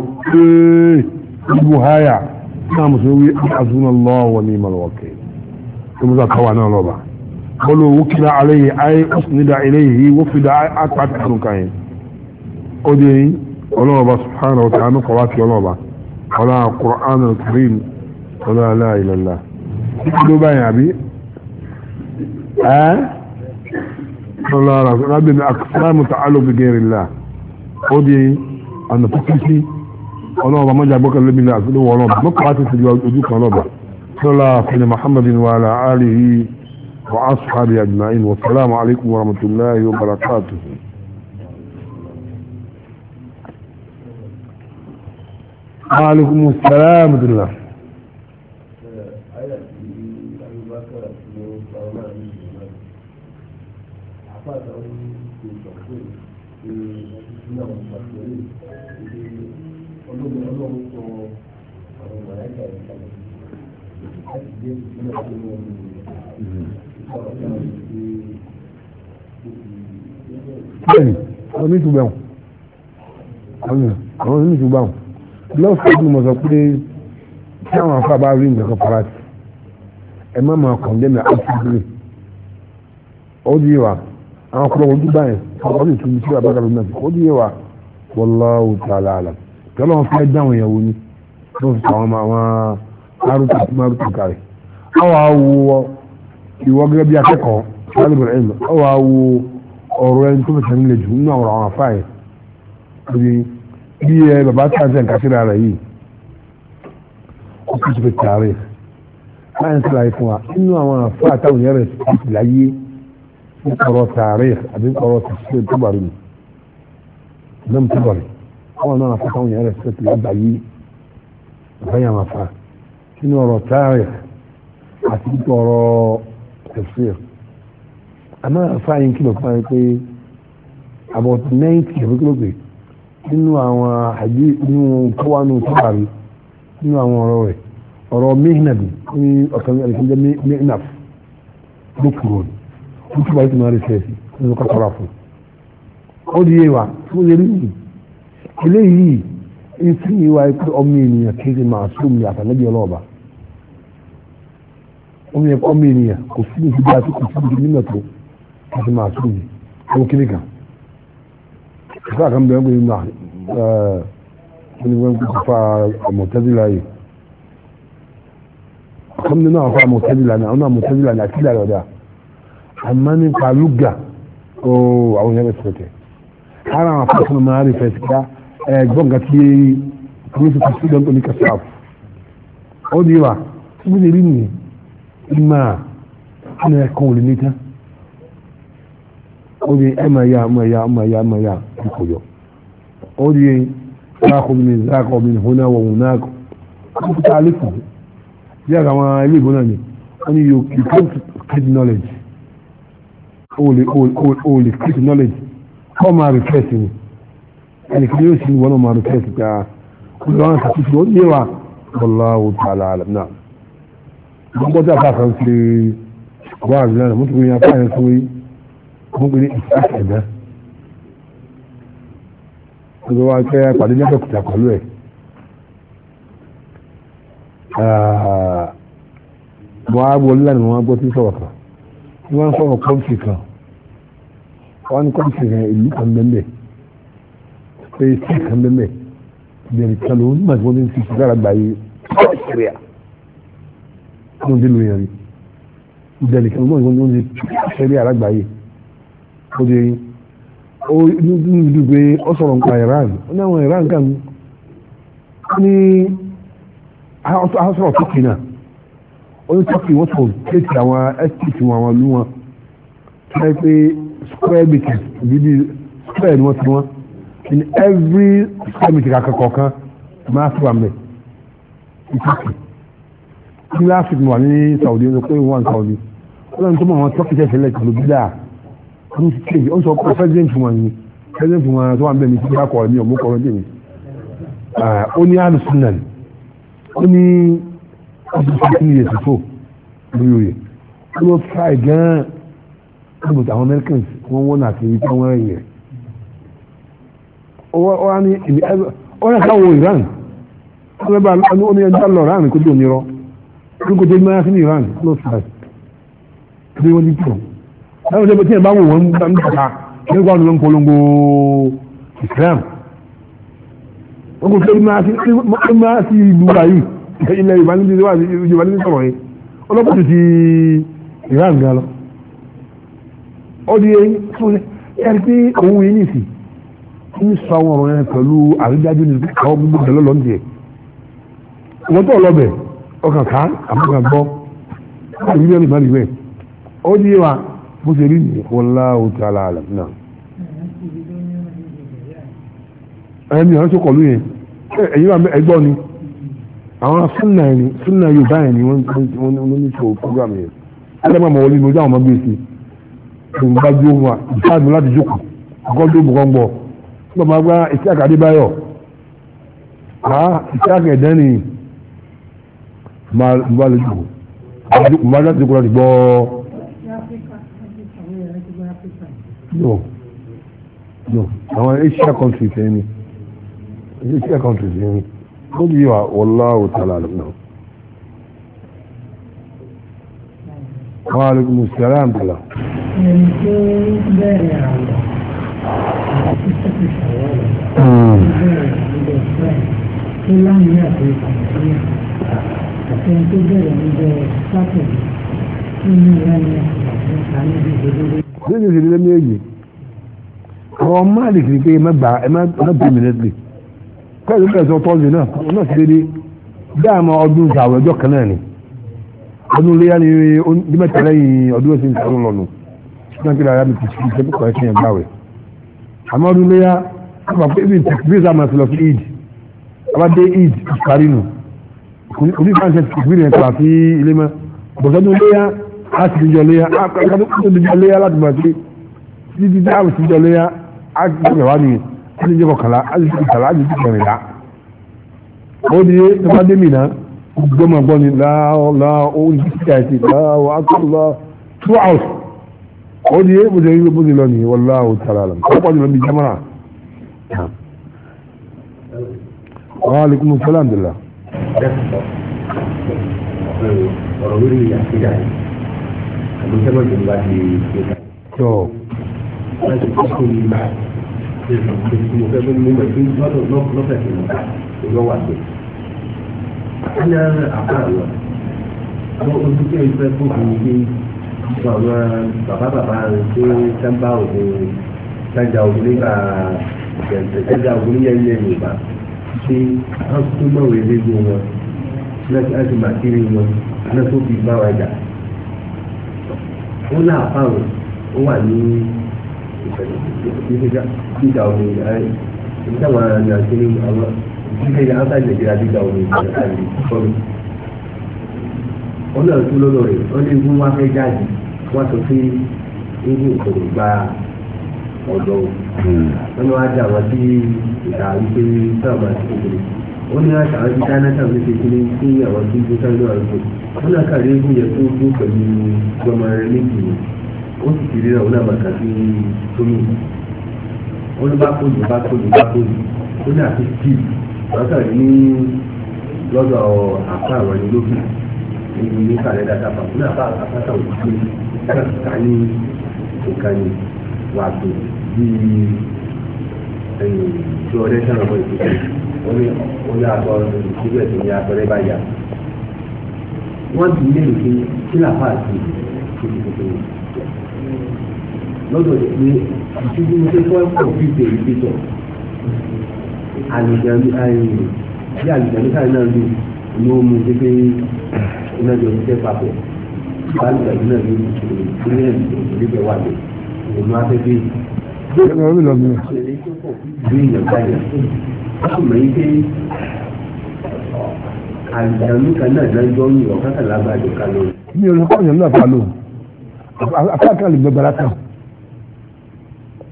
هايا نعم سوي حسبنا الله ونعم الوكيل ثم ذا قوانا الله قالوا وكل عليه أي أسند إليه وفد أقعد حنكين قدي الله سبحانه وتعالى قواتي الله ولا القرآن الكريم ولا لا إله إلا الله يقولوا بقى يا أبي الله رب أقسام تعالوا بغير الله قدي أن تكفي الله ما جابك اللي من الله والله ما قاتل تجوك الله صلى الله على محمد وعلى آله وأصحابه أجمعين والسلام عليكم ورحمة الله وبركاته. وعليكم السلام ورحمة الله. bẹ́ẹ̀ni àwọn ní ìtúgbà àwọn ní ìtúgbà lọ́sọ̀ tí mo sọ pé tí àwọn afá bá rí nǹkan farati ẹ má máa kọ̀ndẹ́nà áfíríkì ó di wa àwọn ọkọ̀ ojú báyìí ọkọ̀ ní ìtúgbà sí àbákàlù náà ó di wa wallahu ta'ala alam tí wọ́n fẹ́ dáhùn ìyàwó ni wọ́n fi àwọn arúgbó àti márùkù kárì àwọn awo ìwọ gẹ́gẹ́ bí akẹ́kọ̀ọ́ sálíbẹ̀rẹ̀ ẹ̀mọ́ àwọn awo ọ̀rọ̀ ẹni tó fẹsẹ̀ nílẹ̀ jù nínú àwọn afáyẹ̀ lórí bí ẹ bàbá tí a ń sẹ́ nǹkan síra rẹ̀ yìí ó kí ti fi tààrí láyé tí láyé fún wa nínú àwọn afá àtàwọn yẹn rẹ̀ ti láyé ń kọ̀rọ̀ tààrí àbí kọ̀rọ̀ tàṣíṣe tóbàrí ni lẹ́mu tóbàrí àwọn náà afá àtàwọn yẹn rẹ̀ ti lágbàáyé àfáyà àwọn afá nínú ọ̀rọ̀ tààrí àti kọ̀rọ̀ tàṣíṣe àmọ́ àfáàyín kìlọ̀ fún wa pé about 90 ìrúkúlógbè nínú àwọn àjí nínú tọ́wánú tọ́bàrí nínú àwọn ọ̀rọ̀ rẹ̀ ọ̀rọ̀ mihnab ní ọ̀kan ẹ̀lẹ́kẹ́jẹ́ mihnab ló kúrò ní tọ́bàrí tó máa rí fẹ́ẹ̀sì nínú kọ́kọ́rọ́ fún ó di yéwà fún lè rí yìí eléyìí ń fi ìwà pé ọmọ ènìyàn kéde máa sún mi àtàlẹ́bí ọlọ́ọ̀bà ọmọ ènìyàn kò sí ní ìdíjà tí kò sí ní nígbà tó kí máa sún mi ó kí nìkan ìfẹ́ àkàn bẹ̀rẹ̀ pé máa ní wọ́n kò fa àmọ̀tẹ́bílà yìí ọkàn nínú àwọn fa àmọ̀tẹ́bílà náà àwọn àmọ̀tẹ́bílà náà àti ìlànà ọ̀dà àmọ́ nípa lúgà ó àwọn yẹn bẹ̀rẹ̀ sọ̀tẹ̀ ara àwọn afẹ́sọ̀nà máa rí fẹ́ síká ẹ̀gbọ́n nǹkan tí wọ́n ti fi dọ́ńtò ní kẹsàáfù ó di wa tí wọ́n ti rí nìyẹn ìmọ̀ ọ̀nà ẹ̀kọ́ òlì níta ó di ẹ̀mọ̀ ya ìkòyọ̀ ó di záàkọ̀ mi záàkọ̀ mi hùnà wọ̀ hùnà kọ́ fún tààlẹ́kù bí i àwọn ilé ìbọn náà ni wọ́n ni you can't get knowledge o lè get knowledge kọ́ máa refresh ni ẹnì kí ni yóò sì wọ́n náà máa refresh pé a kò lọ́wọ́ sàkóso ó di wa wallahu ta'ala alam náà gbogbo tí a fà kan ṣe wà nílẹ̀ mo ti gbé yẹn fáyẹn fún yìí mo gbé ní ìsáàkì ẹ̀dá gbogbo wa kẹ́ pàdé ní ẹgbẹ́ kùtà pẹ̀lú ẹ̀ mo á wọlé lánàá mo á gbọ́ tí sọ̀rọ̀ kan tí wọ́n sọ̀rọ̀ kọ́ńtì kan wọ́n ní kọ́ńtì kan ìlú kan bẹ́ẹ̀ pé sí kan bẹ́ẹ̀ bẹ̀rẹ̀ kan ló ń mọ̀ tí wọ́n ti ń fi ṣùgbọ́n àgbà yìí ṣẹ̀ríà wọ́n ti lu yẹn rí ìdẹ̀lẹ̀ kan ló ń ti ṣẹ̀ríà àgbáyé ó di ó ní ìlú pé ó sọ̀rọ̀ nípa Iran ó ní àwọn Iran kan ní asọ̀rọ̀ Turkey náà ó ní Turkey wọ́n sọ̀rọ̀ kéèkì àwọn estate wọn àwọn ìlú wọn tí wọ́n pé square meters bíbí square ni wọ́n ti wọ́n in every square meter kọ̀ọ̀kan máa fi wà mẹ́ in Turkey ní láàfin wà ní Saudi ó sọ pé wọ́n Saudi ó lọ́nà tó mọ̀ wọn Turkey tẹ̀sílẹ̀ pẹ̀lú bídà ọdún ti kéde ó sọ pé president wọn tó wà ń bẹ̀ mí sí kákọ̀ ẹ̀mí ọ̀mú kọ̀ọ̀rọ̀ dèmi ó ní alùsùnà ó ní ọdún tí kí ni yẹ tó lórí oyè ó lọ fà gan-an ó bùtà àwọn Americans wọ́n àti ìpá wọn rẹ̀ yẹn ó ní káwọ Iran ó ní ẹjọ́ lọ Iran kó tó nírọ́ kó tó máa sí ní Iran ló fà bí wọ́n ti tó láwọn ọjọ́ tí ẹ bá wò wọ́n ń bàtà nígbà wọn ló ń polongo Islam wọ́n kò fẹ́ máa sí ìlú ayé ilẹ̀ Yorùbá ní sọ̀rọ̀ yìí ọlọ́pàá ti Iran gan lọ ó di fún ẹ̀rí pé òun yìí nìsí ń sọ àwọn ọ̀rọ̀ yẹn pẹ̀lú àrídájú ní àwọn gbogbo ìdẹ́lọ́ lọ́ndì wọ́n tó ọlọ́bẹ̀ ọkàn ká àmọ́kàn gbọ́ láti rí ẹ̀rí ìbálẹ̀ bẹ́ẹ̀ ó di wa bó ṣe rí ní wallahu ta'ala alam náà ẹ̀mí àwọn tó kọ̀lú yẹn ẹ̀yìn wa ẹgbọ́ ni àwọn súnà Yorùbá yẹn ni wọ́n ní ṣòwò program yẹn ẹlẹ́mọ̀ mọ̀ wọlé ní ojú àwọn ọmọ gbé sí i bá jó wa ìsáàdùn láti jókòó ọgọ́dún bùkọ́ngbọ̀ nígbà máa gbá Isiaq Adébáyọ̀ Isiaq ẹ̀dẹ́ ni máa lè jókòó máa láti jókòó láti gbọ́ no àwọn Asia countries ẹni Asia countries ẹni ó bí wà wallahu ta'ala alam náà wa alaikum assalam tala ẹni tó bẹ̀rẹ̀ àwọ̀ àti sẹ́kì ṣàwọ́lọ̀ bẹ̀rẹ̀ níbẹ̀ fẹ́ tó láàrin àti ìpàdé àti ẹni tó bẹ̀rẹ̀ níbẹ̀ sátọ̀dẹ̀ tó ní ìlànà àti ìpàdé ìdòdó. lẹ́yìn ìṣẹ̀lẹ̀ méjì àwọn máàlì kìí pé ẹmẹ́ pèmìnẹ́tì pẹ̀lú pẹ̀sọ̀ tọ́jú náà ti dédé dáàmà ọdún ìsàwọ̀ ọjọ́ kan náà ni ọdún léyà ni dímẹ̀tẹ̀ lẹ́yìn ọdún ẹ̀sìn ìsàwọ̀ lọ́nu ṣùgbọ́n kí lára mi ti fi ṣe púpọ̀ ẹ̀sìn ẹ̀gbà rẹ̀ àmọ́ ọdún léyà wọ́n pé ibi tẹ̀kbíyèsí àmà sílọ sí Eid abádé Eid ìparí nù orí fáńsẹ̀ tẹ̀kbíyèsí yẹn kàrà sí ilé mọ́ bọ̀sọ́dún léyà á sì ti jọ léyà á kàdé léyà láti bọ̀ sí títí tí a bò sí jọ léyà á ti jọ wá ní á ti jẹ kọkànlá á ti jẹ kọkànlá á ti jẹ kẹrìnlá ó di tọ́pá dé mìíràn gbọ́mọ̀ gbọ́ ni láwọ́ ó ní títí àìsí láwọ́ akọ́lọ́ 2 hours ó di bó ṣe rí bó ṣe lọ ní wallahu ta'ala alam kọ́pọ̀ jùlọ bí jamara wa alaikum salam dìlá. ọ̀rọ̀ lórí àṣírí àlùsẹ́mọ̀ tó ń bá ti ṣe ká. tó láti kọ́kọ́ ní ìgbà mo fẹ́ fún mi mọ̀ sí lọ́fẹ̀ẹ́ sí ìgbà tó lọ́wọ́ àti. wọ́n ní àpá àwọn ojú tí èyí fẹ́ fún mi pé àwọn bàbá rẹ̀ tó sábà òun sájà òun nígbà sájà òun ní yẹn Yorùbá ṣe wọ́n tún mọ̀wé lẹ́gbẹ̀ẹ́ wọn láti máa kiri wọn náà tó fi bá wa jà. wọ́n náà fáwọn ó wà ní ìgbà omi ìtàwọn àgbàkiri àwọn ìdílé outside Nigeria dídá omi ìgbàlódé ìfọ́nù. wọ́n náà tún lọ́dọ̀ rẹ̀ wọ́n ní egun wá fẹ́ jáde wọ́n sọ pé egun òkòrò gba ọ̀dọ́ wọn ni wọ́n á dá àwọn tí ìta wípé sábà máa ti kékeré wọ́n ní àṣà àwọn tí dáná sábà ti kékeré sí àwọn tí ó sáré náà lọ́wọ́ wọ́n náà kàrí egun yẹn tó dún pẹ̀lú gbọmọ rẹ̀ méjì ó sì ti rí náà wọ́n náà máa kà sí tómi wọ́n ní bá kóyè ó ní àti steve wọ́n kàrí ní lọ́dọ̀ àpá àwọn ẹni lókè ní kàlẹ́ dáadáa pàtó ní àpá àpáta òkú ká ní ìkànnì wàtò bíi tí ọdẹ sàn ọmọ ìpínlẹ̀ wọ́n ní àtọ́ ìpínlẹ̀ tó ní abẹ́rẹ́ bá yà wọ́n ti lé ìpín kí làpá àti ìpínlẹ̀ lọ́dọ̀ ní ìtújú ní pé fún ẹ̀kọ́ bí ìpè ìpèsọ̀ àlùjànnú bí àlùjànnú káyọ̀ náà lò ní ó mú pépé iná jọ ní tẹ́ papọ̀ àlùjànnú náà ló ní ìpínlẹ̀ wà lẹ̀ ìlú afẹ́fẹ́ bí ìyàgbá yẹn wọ́n sì mọ̀ yí pé àlùjànnú kan náà dájọ́ ní ọ̀kátà lágbàdo kan lọ. mi ò lọ kọ́ ọ̀yàn náà bá lò afáàkà lè gbẹgbẹrẹ tán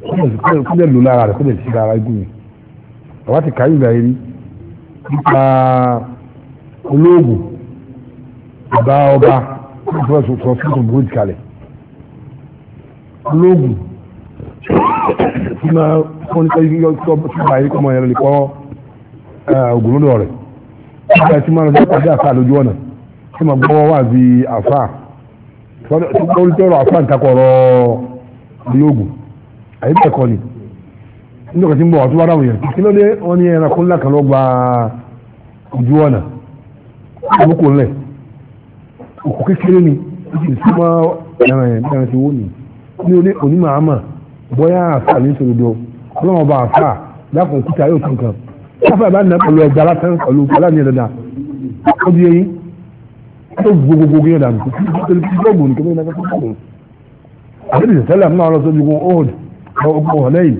kó dẹ̀ lò lára rẹ̀ kó dẹ̀ sí ara igun yìí àwọn ti kàyí ìgbà yìí nípa olóògùn ìbá ọba sọ fún bóòdì kalẹ̀ olóògùn tí máa fún ní kọ́ bá yìí kọ́ mọ́ ẹ̀rọ lè kọ́ ògùn lọ́dọ̀ rẹ̀ nígbà tí máa lọ sí pàdé àfáà lójú ọ̀nà tí máa gbọ́ wà sí àfáà tí wọ́n tọrọ àfáà ń takọ̀rọ̀ olóògùn àyíkẹ́ kọ́ ni nígbà tí ń bọ̀ wà tó wá ráwọ̀ yẹn kí ló dé wọ́n ní ẹranko ńlá kan lọ gba ojú ọ̀nà àbúkò ńlẹ̀ òkú kékeré ni ó sì sí mọ́ ẹran yẹn ẹran ti wó ni ní onímọ̀ àmà bọ́yá àfà ní sòdodo ọlọ́wọ́n bá àfà dákùn kúta yóò tún kan káfà bá nà pẹ̀lú ẹgbẹ́ alátán pẹ̀lú aláàmì ẹ̀dọ̀dà ó di eyín tó gbogbogbò yẹn dànù gbogbo ní kébé náà gbogbo àti ìṣẹ̀lẹ̀ fún àwọn ọlọ́sọ́jú gun old ọgbọ̀n ọ̀lẹ́ yìí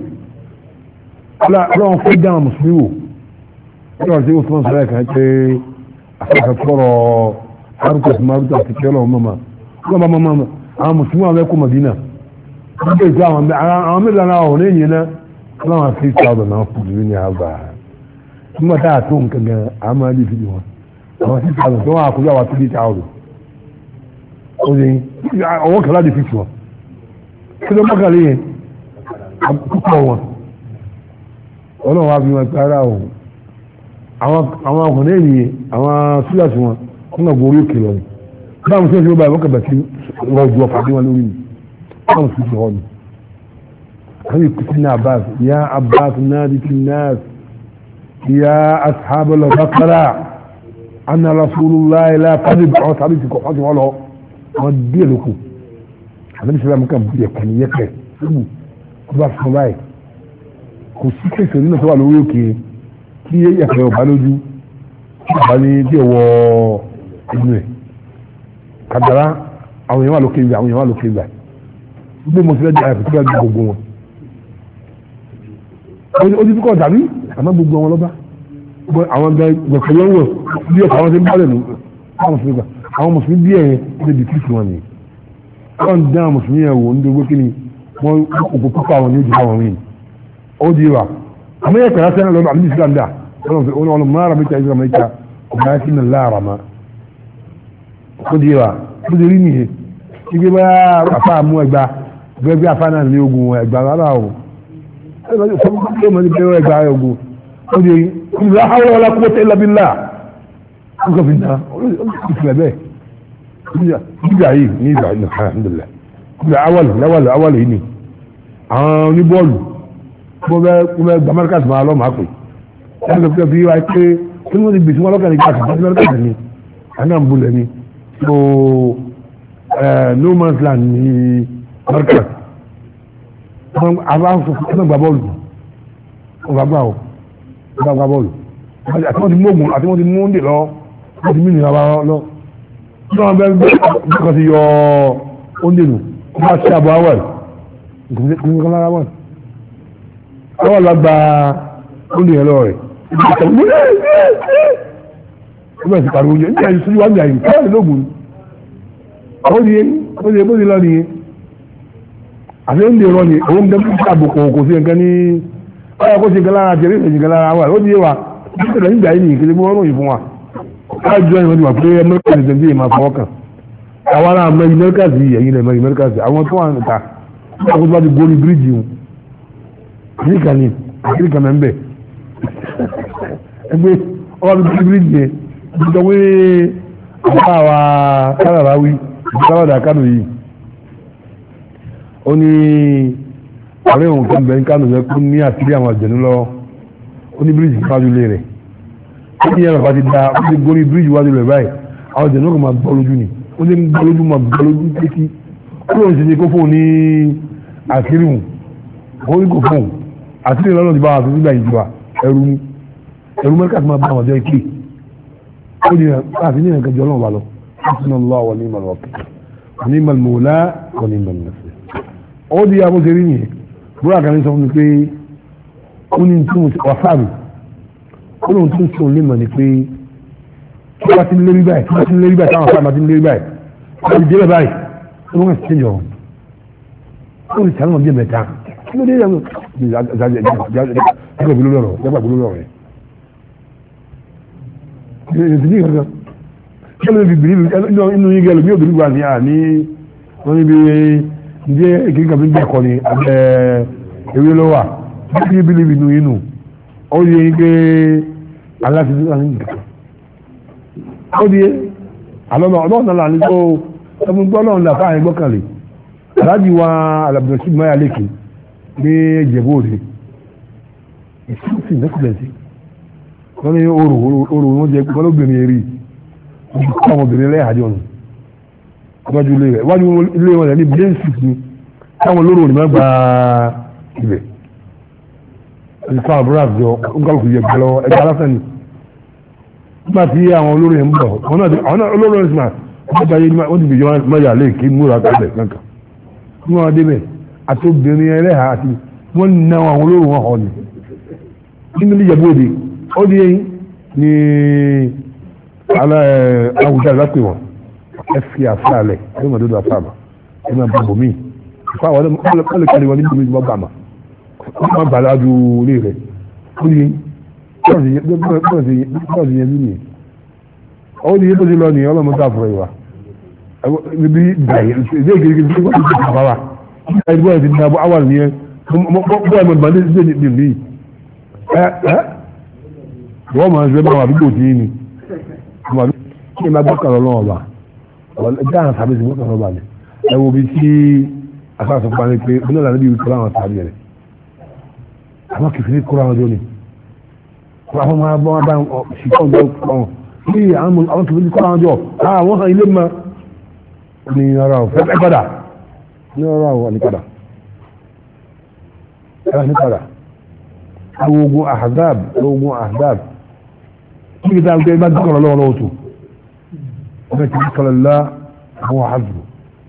ọlọ́wọ́n fẹ́ dáhùn mùsùlùmí wò ọlọ́wọ́n tí ó fún ọ̀sẹ̀ kan pé àfẹ́fẹ́ fọ́rọ̀ arúgbó maruta àti kí ọlọ́wọ́n mọ́mọ́ àwọn mùsùlùmí àwọn ẹkọ Madina wọ́n bẹ̀rẹ̀ sí àwọn mẹ́rin náà ọ̀hún ní ìyẹn náà ọlọ́wọ́n 6,000 náà fún ìlú ní àgbà nígbà tá a tó nǹkan gan àmọ́ ẹbí fi wọn àwọn 6,000 tó wọ́n àkójọ àwọn 3,000 ó ní ọwọ́ kan láti fi tì wọn kí ló mọ́kànlé yẹn púpọ̀ wọn ọlọ́wọ́n wá fi wọn pé ara òun àwọn ọkùnrin ènìyàn àwọn sílẹ̀sì wọn wọ́n gbọ́ orí òkè lọ ni báwọn sí ẹ̀sìn báyìí wọ́n kẹ̀bẹ̀ sí rọ̀jù ọ̀fà bí wọn lórí ni báwọn sí ṣe ọ̀nà wọ́n yìí kùsì ní Abbas ya Abbas nadi fi nas ya ashab al-Baqara anna rasulullah la kadhib àwọn sábì ti kọ̀ wọ́n ti wọ́n lọ wọ́n díẹ̀ lókù àdébí sọ́lá mú kàn bí ẹ̀kọ́ ní yẹ́pẹ̀ síbù kó bá fún báyìí kò sí kéṣe nínú tó wà lórí òkè kí yẹ́pẹ̀ ọ̀bá lójú kí ọ̀bá ní bí ọwọ́ inú ẹ̀ kàdàrà àwọn èèyàn wà lókè ìgbà àwọn èèyàn wà lókè ìgbà gbé mo ti fẹ́ di àyàfi tó bá di gbogbo wọn ó ti fi kọ́ dàbí àmọ́ gbogbo wọn lọ́ba àwọn gbẹ̀kọ̀ yẹn wọ̀ bí ọkọ̀ àwọn ti ń bá lẹ̀ nù àwọn mùsùlùmí bí ẹ̀yẹn lè di kìsì wọn ni wọ́n dá àwọn mùsùlùmí yẹn wò ní dogbó kí ni wọ́n òkú púpọ̀ àwọn ní ojú àwọn rìn ó di wa àmọ́ yẹ kẹ̀rẹ́ sẹ́yìn lọ́dọ̀ àbí islam dà wọ́n mọ́ ramita islam ẹ̀ka ọ̀gá sí ní láàràmá ó di wa ó di rí nìyẹn igi bá àfa mú ẹgbà bẹ́ẹ̀ bí àfa náà ní ogun ẹgbà rárá o ẹgbà ogun ó di ìlú àwọn ọlá quwwata illa billah ó kọ̀ fi ná ó fi bẹ́ẹ̀ nígbà yìí ní ìgbà yìí alhamdulillah nígbà awàlù yìí ni àwọn oníbọ́ọ̀lù bó bẹ́ gba Markaz máa lọ́ máa pè ẹni lọ fi wáyé pé kí wọ́n ti gbèsè wọn lọ́kàn ní gbàgbé bá Markaz ni àná ń bulẹ̀ ni so no man's land ní Markaz àwọn afọ́n gba bọ́ọ̀lù ọba gbà ó ọba gba bọ́ọ̀lù àti wọ́n ti mú ogun àti wọ́n ti mú oúnjẹ lọ wọ́n ti mú ìnira lọ náà bẹ́ẹ̀ bẹ́ẹ̀ ti yọ oúnjẹ nù wọ́n bá ṣe àbọ̀ awọ́l nǹkan lára wọ́n awọ́l la gba oúnjẹ yẹn lọ rẹ̀ ó bẹ̀rẹ̀ sí pariwo oúnjẹ ní àyè sójú wá ní àyè káyọ̀ lóògùn àwọn oúnjẹ bó ti lọ nìyẹn àti oúnjẹ rọ ni òun gẹ́gẹ́ bí àbùkù kò sí nǹkan ní ọ̀yà kó sí nǹkan lára jẹ̀rí ìfẹ̀yìn nǹkan lára awọ́l ó di yé wa nígbà nígbà yìí nìyí kí wọ́n ròyìn fún wa káàjọ ìwọ̀n ti wà pé Amẹ́ríkà ti tẹ̀lé ìmọ̀ àfọwọ́kàn àwọn ará Amẹ́ríkà sí ẹ̀yìn lẹ̀ Amẹ́ríkà sí àwọn tó wà níta wọ́n kó tó bá ti gorí bíríìjì wọn àríkà ni àríkà mẹ́mbẹ̀ ẹgbẹ́ ọwọ́ bí gorí bíríìjì yẹn ti sọ pé àbá wa káràrà wí káràrà Kánò yìí ó ní ọ̀rẹ́ òun kan bẹ̀rẹ̀ Kánò yẹ kó ní àtìrí àwọn àjẹ̀nú lọ ó ní bíríìjì kájú lé rẹ̀ ó ní ẹ̀rọ àti da ó ti gorí bíríìjì wájú rẹ̀ báyìí àwọn àjẹ̀nú kan máa gbọ́ lójú ni ó ní gbọ́ lójú máa gbọ́ lójú létí ó lóun ṣe ṣe kó fóun ní àṣírí hùn ó ní kò fóun àṣírí lọ́nà ti bá wà fún ìjọba ẹrú Amẹ́ríkà ti máa bá àwọn ọjọ́ ìpè ó ní àti ní ẹ̀kẹ́jọ́ ọlọ́run bá lọ hasbunallahu wa ni'mal wakeel wa ni'mal mawla wa ni'man nasir ó di abó ṣe rí nìyẹn búrọ̀ àkànní sọ fún mi pé ó ní tí mo wà fáàmì ó lóun tún sọ lè mọ̀ ní pé tí wọ́n ti ń lérí báyìí táwọn afáàmì ti ń lérí báyìí wọ́n ti délẹ̀ báyìí ó wọ́n ti ṣe jọ ó ti sàánù ọdún mẹ́ta kí ló dé yẹn jágbà gbóló lọ́rọ̀ yẹn ìdílé kankan kí ló fi bìrì inú yín gẹ́lù bí òbí wà ní àní wọ́n níbi ìdí èkéjì kan fi ń bẹ̀ kọ́ ni abẹ́ ewé ló wà bí bílíbi inú inú ó yẹ yín pé aláṣẹ tó wà ní ìgbà ó di àlọ́mọ ọlọ́run náà lànà tó ẹmu gbọ́ náà nàfà àyè gbọ́kànlé aláàjì wa alábẹ̀rẹ̀sí máyà lẹ́kì ní ìjẹ̀bú òde ìsúnsì nẹ́kùlẹ̀sì wọ́n ní oòrùn wọn jẹ́ wọ́n lóbìnrin eré ojú kọ́ àwọn obìnrin lẹ́yàjọ́ nù iwájú ilé rẹ̀ iwájú ilé wọn rẹ̀ ní bẹ́ẹ̀sì ni táwọn olóró òní máa gba ibẹ̀ ẹni kọ́ àbúrò àjọ nkálukú yẹ gbẹ lọ́wọ́ ẹgbẹ́ aláfẹ́ ni nígbà tí àwọn olóró yẹn ń bọ̀ àwọn olóró yẹn sì máa wọ́n bá yé wọ́n ti bèjọ́ mọ́jà lè kí múra kálẹ̀ kankan ní wọn débẹ̀ àti obìnrin ẹlẹ́hà àti wọ́n na àwọn olóró wọn họ ni nínú ìjẹ̀bú òde ó di ní àwùjọ ìlápẹ̀ wọn ẹ fi àfẹ́ alẹ̀ ẹ máa dọ́dọ̀ àfẹ́ àmà ẹ máa bọ̀ bòmí ìfọ̀ àwọn ọlọ́lẹ̀ kárí wọn níbi ìgbà bàmà wọ́n máa bàlá ju orí rẹ̀ ó di bọ́ọ̀sì yẹn bí nìyẹn ó di yẹn tó ti lọ nìyẹn ọlọ́mọ tó àfọ̀rọ̀ ìwà ibi bàyẹ̀ ìdí èkìrìkì tí wọ́n ti ti bàbá wa ẹ bọ́ọ̀ ti dàbọ̀ àwọn nìyẹn bọ́ọ̀ ẹ̀mọ̀ ìbàdí ti dé ní ìlú wọ́n máa ń ṣe máa wà dúgbò tí ní kí ẹ máa gbọ́kànlọ́ lọ́wọ́ bá ẹjẹ́ àwọn tàbí sí gbọ́kànlọ́ bá ní ẹ wo bí tí asáàsọ pa ní pé onílà níbi ìwé kọ́ra àwọn tàbí rẹ̀ àwọn kìfìrí kọ́ra àwọn jọ ni àwọn máa bọ́ bá ṣìkọ́ ọjọ́ ọ̀hún ní àwọn kìfìrí kọ́ra àwọn jọ àwọn hàn ilé ma ní ara ọ̀ fẹ́ padà ní ara ọ̀ ní padà ẹ ní padà ogun ahzab kí dáa gbé bá dúkọ̀ lọ́wọ́ lọ́wọ́ tó ọmọ ti dúkọ̀ lọ́lá àwọn àhàzù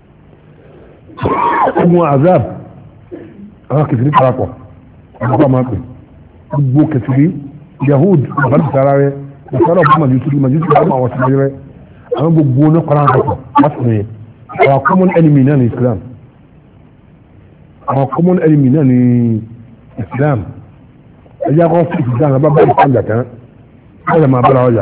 ogun ahzab àwọn kẹfìrí parapọ̀ ọmọ máa pè gbogbo kẹfìrí yahud ọ̀bá sára rẹ̀ ìfọ́nà ọ̀pọ̀ màjúsí ọmọ àwọn sí rẹ̀ àwọn gbogbo ní kọ́ra àpapọ̀ láti rẹ̀ our common enemy náà ní Islam our common enemy náà ní Islam ẹjẹ́ akọ́ sí ìsìnkú àwọn bábá ìsìnkú kan wọ́n lè máa bára ọjà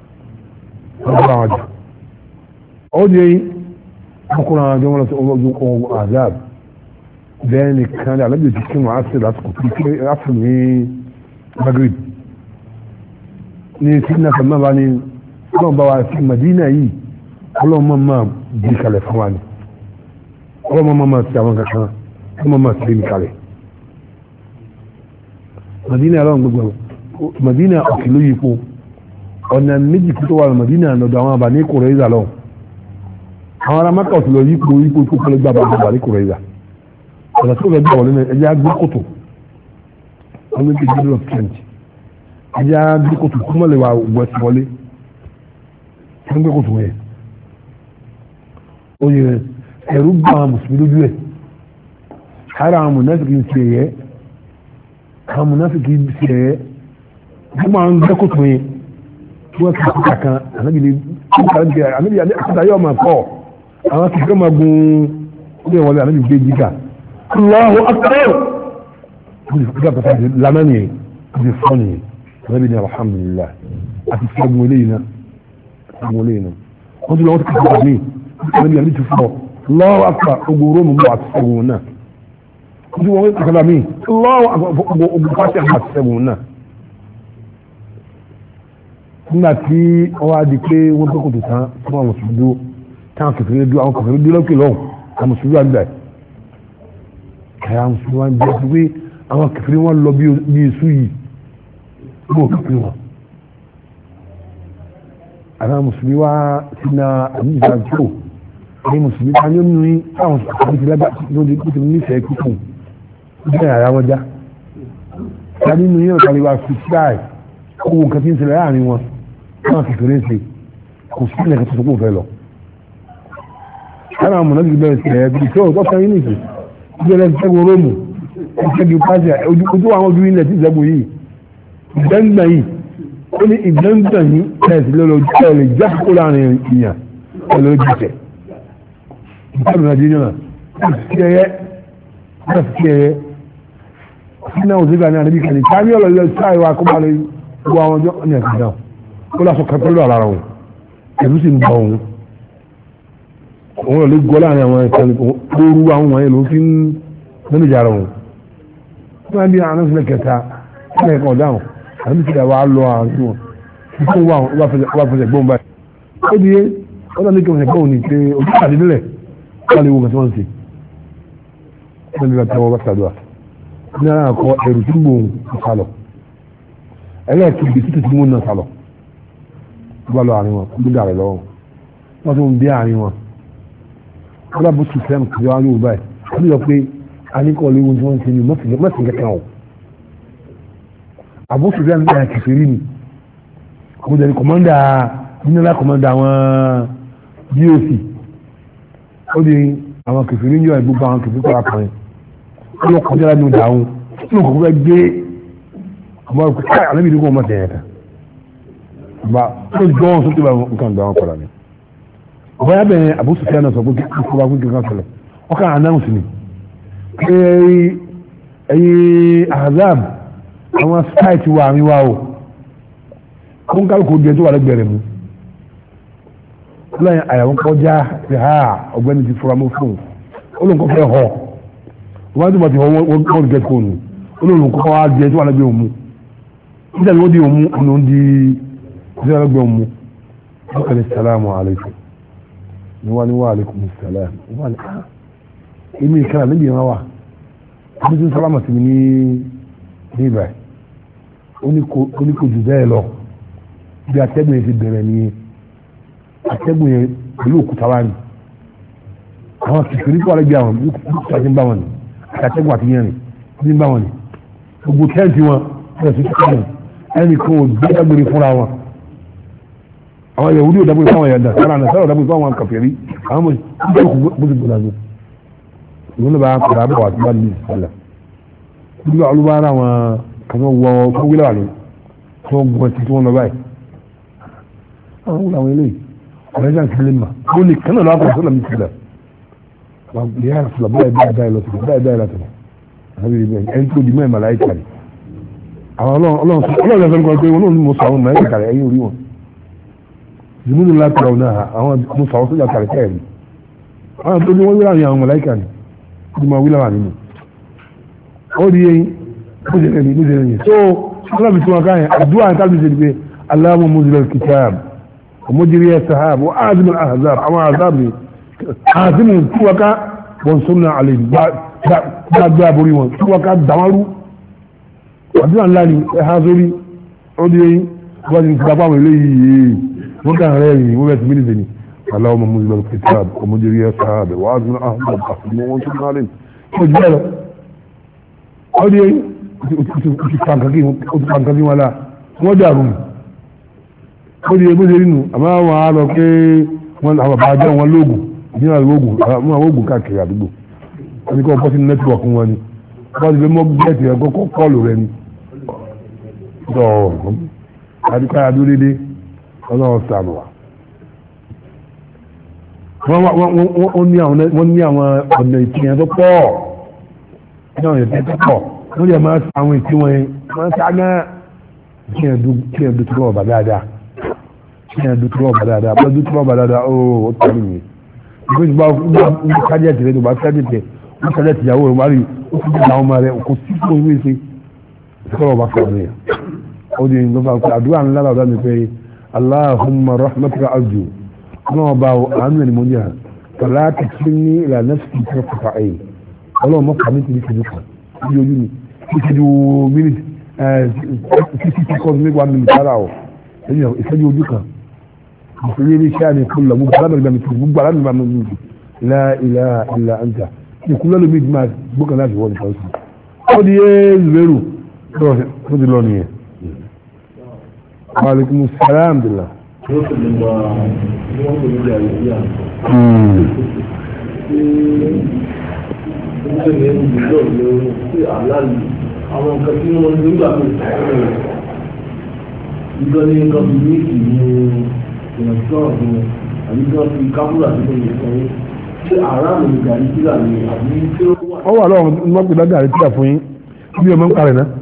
ó di ọkùnrin àwọn ọjọ́ wọn lọ sí ọgbọ̀n azab bẹ́ẹ̀ ni kan lè alábìyẹ ti kí wọn áṣẹ lásìkò tí áṣẹ ní Maghrib ní sídìnnà sàmà bá ní ọlọ́run bá wa sí Madina yìí ọlọ́run máa bí kalẹ̀ fún wa ni ọlọ́run máa ti àwọn kankan ọlọ́run máa ti bí kalẹ̀ Madina aláwọn gbogbo Madina ọ̀kìlú yípo ọ̀nà méjì tó wà ní Madina lọ́dọ̀ àwọn àbà ní Kùrẹ́ìzà lọ àwọn ará Mákà ọ̀tún lọ yípo tó kọ́lé gbà bàbà ní Kùrẹ́ìzà ọ̀nà tó lọ gbà wọlé náà ẹjẹ́ agbé kòtò wọ́n méjì middle of trench ẹjẹ́ agbé kòtò tó mọ̀lẹ̀ wà west wọlé tó ń gbé kòtò yẹn ó yẹ ẹ̀rú gbà àwọn mùsùlùmí lójú ẹ̀ ara àwọn mùnásìkì ń ṣe ẹ̀yẹ àwọn munafiki ṣe ẹ wọ́n máa ń gbẹ́ kótó yẹn tí wọ́n ti kúkà kan ànábì àkàtà yóò máa kọ́ àwọn kìkẹ́ máa gun ilé ìwọlé ànábì gbé jíkà Allahu akbar wọ́n ti kúkà pàtàkì lánà nìyẹn wọ́n ti fọ́ nìyẹn ànábì ní alhamdulillah àti sẹ́gun eléyìí náà wọ́n ti lọ́wọ́ ti kúkà mí ànábì ti fọ́ Allahu akbar ogun rómù bọ̀ àti sẹ́gun náà ojú wọn kàkàdà mí lọ́wọ́ ògùnfàṣẹ àmàṣẹ́gun náà nígbà tí wọ́n wá di pé wọ́n tó kòtò tán fún àwọn mùsùlùmí táwọn kẹfìrí dúró àwọn kẹfìrí dúró lókè lọ́hùn àwọn mùsùlùmí àgbà àwọn mùsùlùmí wọn jẹ́ pé àwọn kẹfìrí wọn lọ bí èṣù yìí wọ́n kẹfìrí wọn àwọn mùsùlùmí wá sí na àmì ìgbà tó àwọn mùsùlùmí ta ní ó nínú yín táwọn àti ti lágbà lóde kó ti nífẹ̀ẹ́ kíkùn bẹ́ẹ̀ ara wọn já ta nínú yín ọ̀tàlẹ̀ wa fi ṣáì owó nǹkan tí ń ṣẹlẹ̀ láàrin wọn náà kékeré ṣe kò sí ilẹ̀ kan tó kó fẹ́ lọ. kára àwọn mọ̀nàbí bẹ̀rẹ̀ sí ẹ̀ bí tó ọ̀tọ̀ yín nìyí ìjọba ìṣẹ́gun róòmù ìṣẹ́gun pàṣẹ ojú àwọn ojú ilẹ̀ tí ìṣẹ́gun yìí ìgbẹ́ngbà yìí ó ní ìgbẹ́ngbà yìí ẹ̀sì lọ́lọ́ ẹ̀lẹ́ jákòó láàrin ìyàn ẹ̀lọ́ jìṣẹ́ ìṣẹ́gun nàìjíríà náà náà ò sí gbà ní àníbí kan ní káàmì ọlọ́lẹ̀ sáà ìwà kó bá lè gbọ́ àwọn ọjọ́ ní ẹ̀sìn náà ó lásọ kẹpẹ́lú àlára wọn èlú sì ń bọ̀ òun òun ò lè gbọ́ láàrin àwọn ìkànnì ooru àwọn wọ̀nyí ló fi ń nínú ìjà wọn wọ́n bí àwọn ọ̀sẹ̀ kẹta ẹ̀ka ẹ̀ka ọ̀dáhùn àbí ti dà wà lọ àwọn wọn fún wa wà fẹsẹ̀ gbọ́n báyìí ó di ọ̀dọ́ ní kí wọ́n gbọ́n ní pé ojú àdé nílẹ̀ wọ́n lè wo kẹsàn-án sí wọ́n bí wọ́n tẹ́wọ́ bá sàdúrà ní ara àkọ ẹ̀rù tí ń gbòòrùn sálọ ẹlẹ́ẹ̀kì ibi títí tí mú náà sálọ wọ́n bá lọ àárín wọn gbé dàrẹ̀ lọ́wọ́ wọ́n tún bí àárín wọn wọ́n bá bó sùn fẹ́ràn kí wọ́n á lóò báyìí wọ́n yọ pé anikọ̀ léwu tí wọ́n ti ní mọ́sìn kẹ́kẹ́ ọ̀ àbúṣù rẹ̀ ń bẹ̀rẹ̀ kìfèrí ni mo jẹ́ ní kọ̀mọ́ndà nílá kọ̀mọ́ndà àwọn GOC ó di àwọn kìfèrí yọ ìgbógbó àwọn kìfèrí kọ́ra kan ó lọ kọjá lánàá ìdáhùn ó lọ kọ̀kọ́ gbé àmọ́ òkú káì àlẹ́ mi ní kò mọ̀ tẹ̀yẹ̀ kan bá ó gbọ́ wọn sókè bá nǹkan gbà wọn kọ̀ra ni ọ̀bá yà bẹ̀rẹ̀ àbúṣù fẹ́ náà sọ pé kí wọ́n kí wọ́n sọ̀rọ̀ ọkàn ànáwùsì ni ẹ̀yìn azab àwọn site wà ní wa o kún kálùkù díẹ̀ tó wà lẹ́gbẹ̀rẹ̀ mú lẹ́yìn àyàwó kọjá ti ha ọgbẹ́ni ti fura mọ́ fún olùkọ́ fẹ́ họ wọ́n tó bá ti họ wọ́n gẹ̀ fóònù olùkọ́ wá díẹ̀ tó wà lẹ́gbẹ̀rẹ̀ mú nígbà tí wọ́n di òmú ọ̀nà di ìṣẹ́ lẹ́gbẹ̀rẹ̀ mú wọ́n kẹ́lẹ̀ salamu alaikum ni wọ́n ní wa alaikum salam wọ́n ní èmi ìkàrà níbi ìran wa bí tí ń sálámà sí mi ní ibà ó ní kò jù bẹ́ẹ̀ lọ bí atẹ́gùn yẹn ti bẹ̀rẹ̀ ní atẹ́gùn yẹn pẹ̀lú òkúta wa ni àwọn kìkìrí tó wà lẹ́gbẹ̀ẹ́ àwọn bí òkúta ti ń bá wọn ni àti atẹ́gùn àti yẹn ni ń bá wọn ni gbogbo tẹ́ǹtì wọn bẹ̀rẹ̀ sí tẹ́ǹtì ẹnì kan ò gbé dágbére fúnra wọn àwọn Yahudi ò dágbére fáwọn yàda sára náà sára ò dágbére fáwọn kàfẹ́rí àwọn bó ti gbọdọ̀ ìwọ́n bá kọ̀dà àbọ̀ àti bá ní ìsìlẹ̀ nígbà olúbára wọn kàtọ́ wọ tó wílẹ̀ wà ní tó gbọ́n tí wọ́n lọ báyìí àwọn wúlò àwọn eléyìí ọ̀rẹ́ jà ń sílẹ̀ mà ó lè kánà lọ́wọ́ àkọ́kọ́ sọ́lá mi sílẹ̀ wà ní yàrá sílẹ̀ báyìí lọ sílẹ̀ báyìí látọ̀ àbí ibẹ̀ ẹni tó di mọ́ ẹ̀mà láyé kàrí àwọn ọlọ́run sọ pé wọn ní mo sọ àwọn ọmọ ẹ̀ka kàrí ẹ̀yìn orí wọn jùmúlù láti rọ̀ náà àwọn mo sọ àwọn sójà kàrí kẹ́ẹ̀rí àwọn tó ní wọ́n wíwá àwọn ọmọ láyé kàrí tí ma wílà wà nínú ó di yẹn bó ṣe rẹ̀ bó ṣe rẹ̀ yẹn so alábi tí wọn ká yẹn àdúrà ní kábíyèsí ni pé Allahumma munzilal kitab wa mujriyas sahab wa azimul ahzab àwọn ahzab ni azimu tí wọn ká wọn sunna alẹ́ gbàgbé àbórí wọn tí wọn ká dàmárú àdúrà ńlá ni ẹ ha sórí ó di yẹn wọ́n ti fi dápá àwọn eléyìí wọ́n kàn rẹ̀ yìí wọ́n bẹ̀ sí mílíọ̀nù ni اللهم منزل الكتاب ومجري السحاب وعزم أهل القصد وانتم عليه فجباله أولي تفانكين ولا ودارون أولي مجرينو أما وعلى كي wọ́n bàjẹ́ wọn lóògùn ní àlóògùn àwọn oògùn káàkiri àdúgbò wọ́n ní kọ́ pọ́sí nẹ́tíwọ̀kì wọn ni wọ́n ti lè mọ́ gẹ́ẹ̀tì ẹ̀kọ́ kọ́ọ̀lù rẹ ni tọ́ àdúgbò àdúrédé ọlọ́run sàmù wa wọ́n ní àwọn ọ̀nà ìpìyàn tó pọ̀ ní àwọn ìpìyàn tó pọ̀ wọ́n lè máa àwọn ìpín wọn máa ń sáná kí ẹ̀ dútúrọ̀ ọ̀bà dáadáa kí ẹ̀ dútúrọ̀ ọ̀bà dáadáa bọ́ dútúrọ̀ ọ̀bà dáadáa ó tẹ̀lé mi ìgbésí bá ń kájẹ̀tì rẹ̀ tó bá kájẹ̀tì ó kájẹ̀tì ìyàwó rẹ̀ wárí ó fi dá ọmọ rẹ̀ kò sí fún ìwé ṣe ìfọ̀rọ̀ ọba kan rẹ̀ ó di nǹkan fún àdúrà ńlá làwọn mi pé Allahumma rahmatuka arju ọlọ́wọ́ bá àánú ẹni mọ́ ní à tọ́lá ti fi ní ìlànà sí ìfẹ́ fàfà ẹ̀yìn ọlọ́wọ́ mọ́ kàmí ti ní ìṣẹ́jú kan ní ojú mi ìṣẹ́jú mínítì 60 seconds ní 1 minute ara ọ̀ ìṣẹ́jú ojú kan ìṣẹ́jú ní iṣẹ́ àmì kúlọ̀ gbogbo alábẹ̀rẹ̀ mi tó gbogbo alábẹ̀rẹ̀ mi tó la ilaha illa anta ìkúlọ̀ lómi ìdí máa gbókan láti wọ́n nìkan sí ó di yé zubairu tó ti lọ nìyẹn. Wa alaikumus salam billah yóò fi lè gba wọ́n kò ní ìjà ìdíyà. Ṣé ní ìdílé òní sí àlàyé àwọn nǹkan tí wọ́n nígbà tó sọ̀rọ̀ ìgbà ní nǹkan bí méjì ní ìrìnàjò ọ̀gbìn àbí kí wọ́n fi kábúrà tó lè sọ yín. Ṣé àrà mi ní gàrí sílà ni àbí tí ó wà? Ó wà lọ́wọ́ wọ́n pè lọ́gàrí sílà fún yín bí ọmọ ń parẹ̀ náà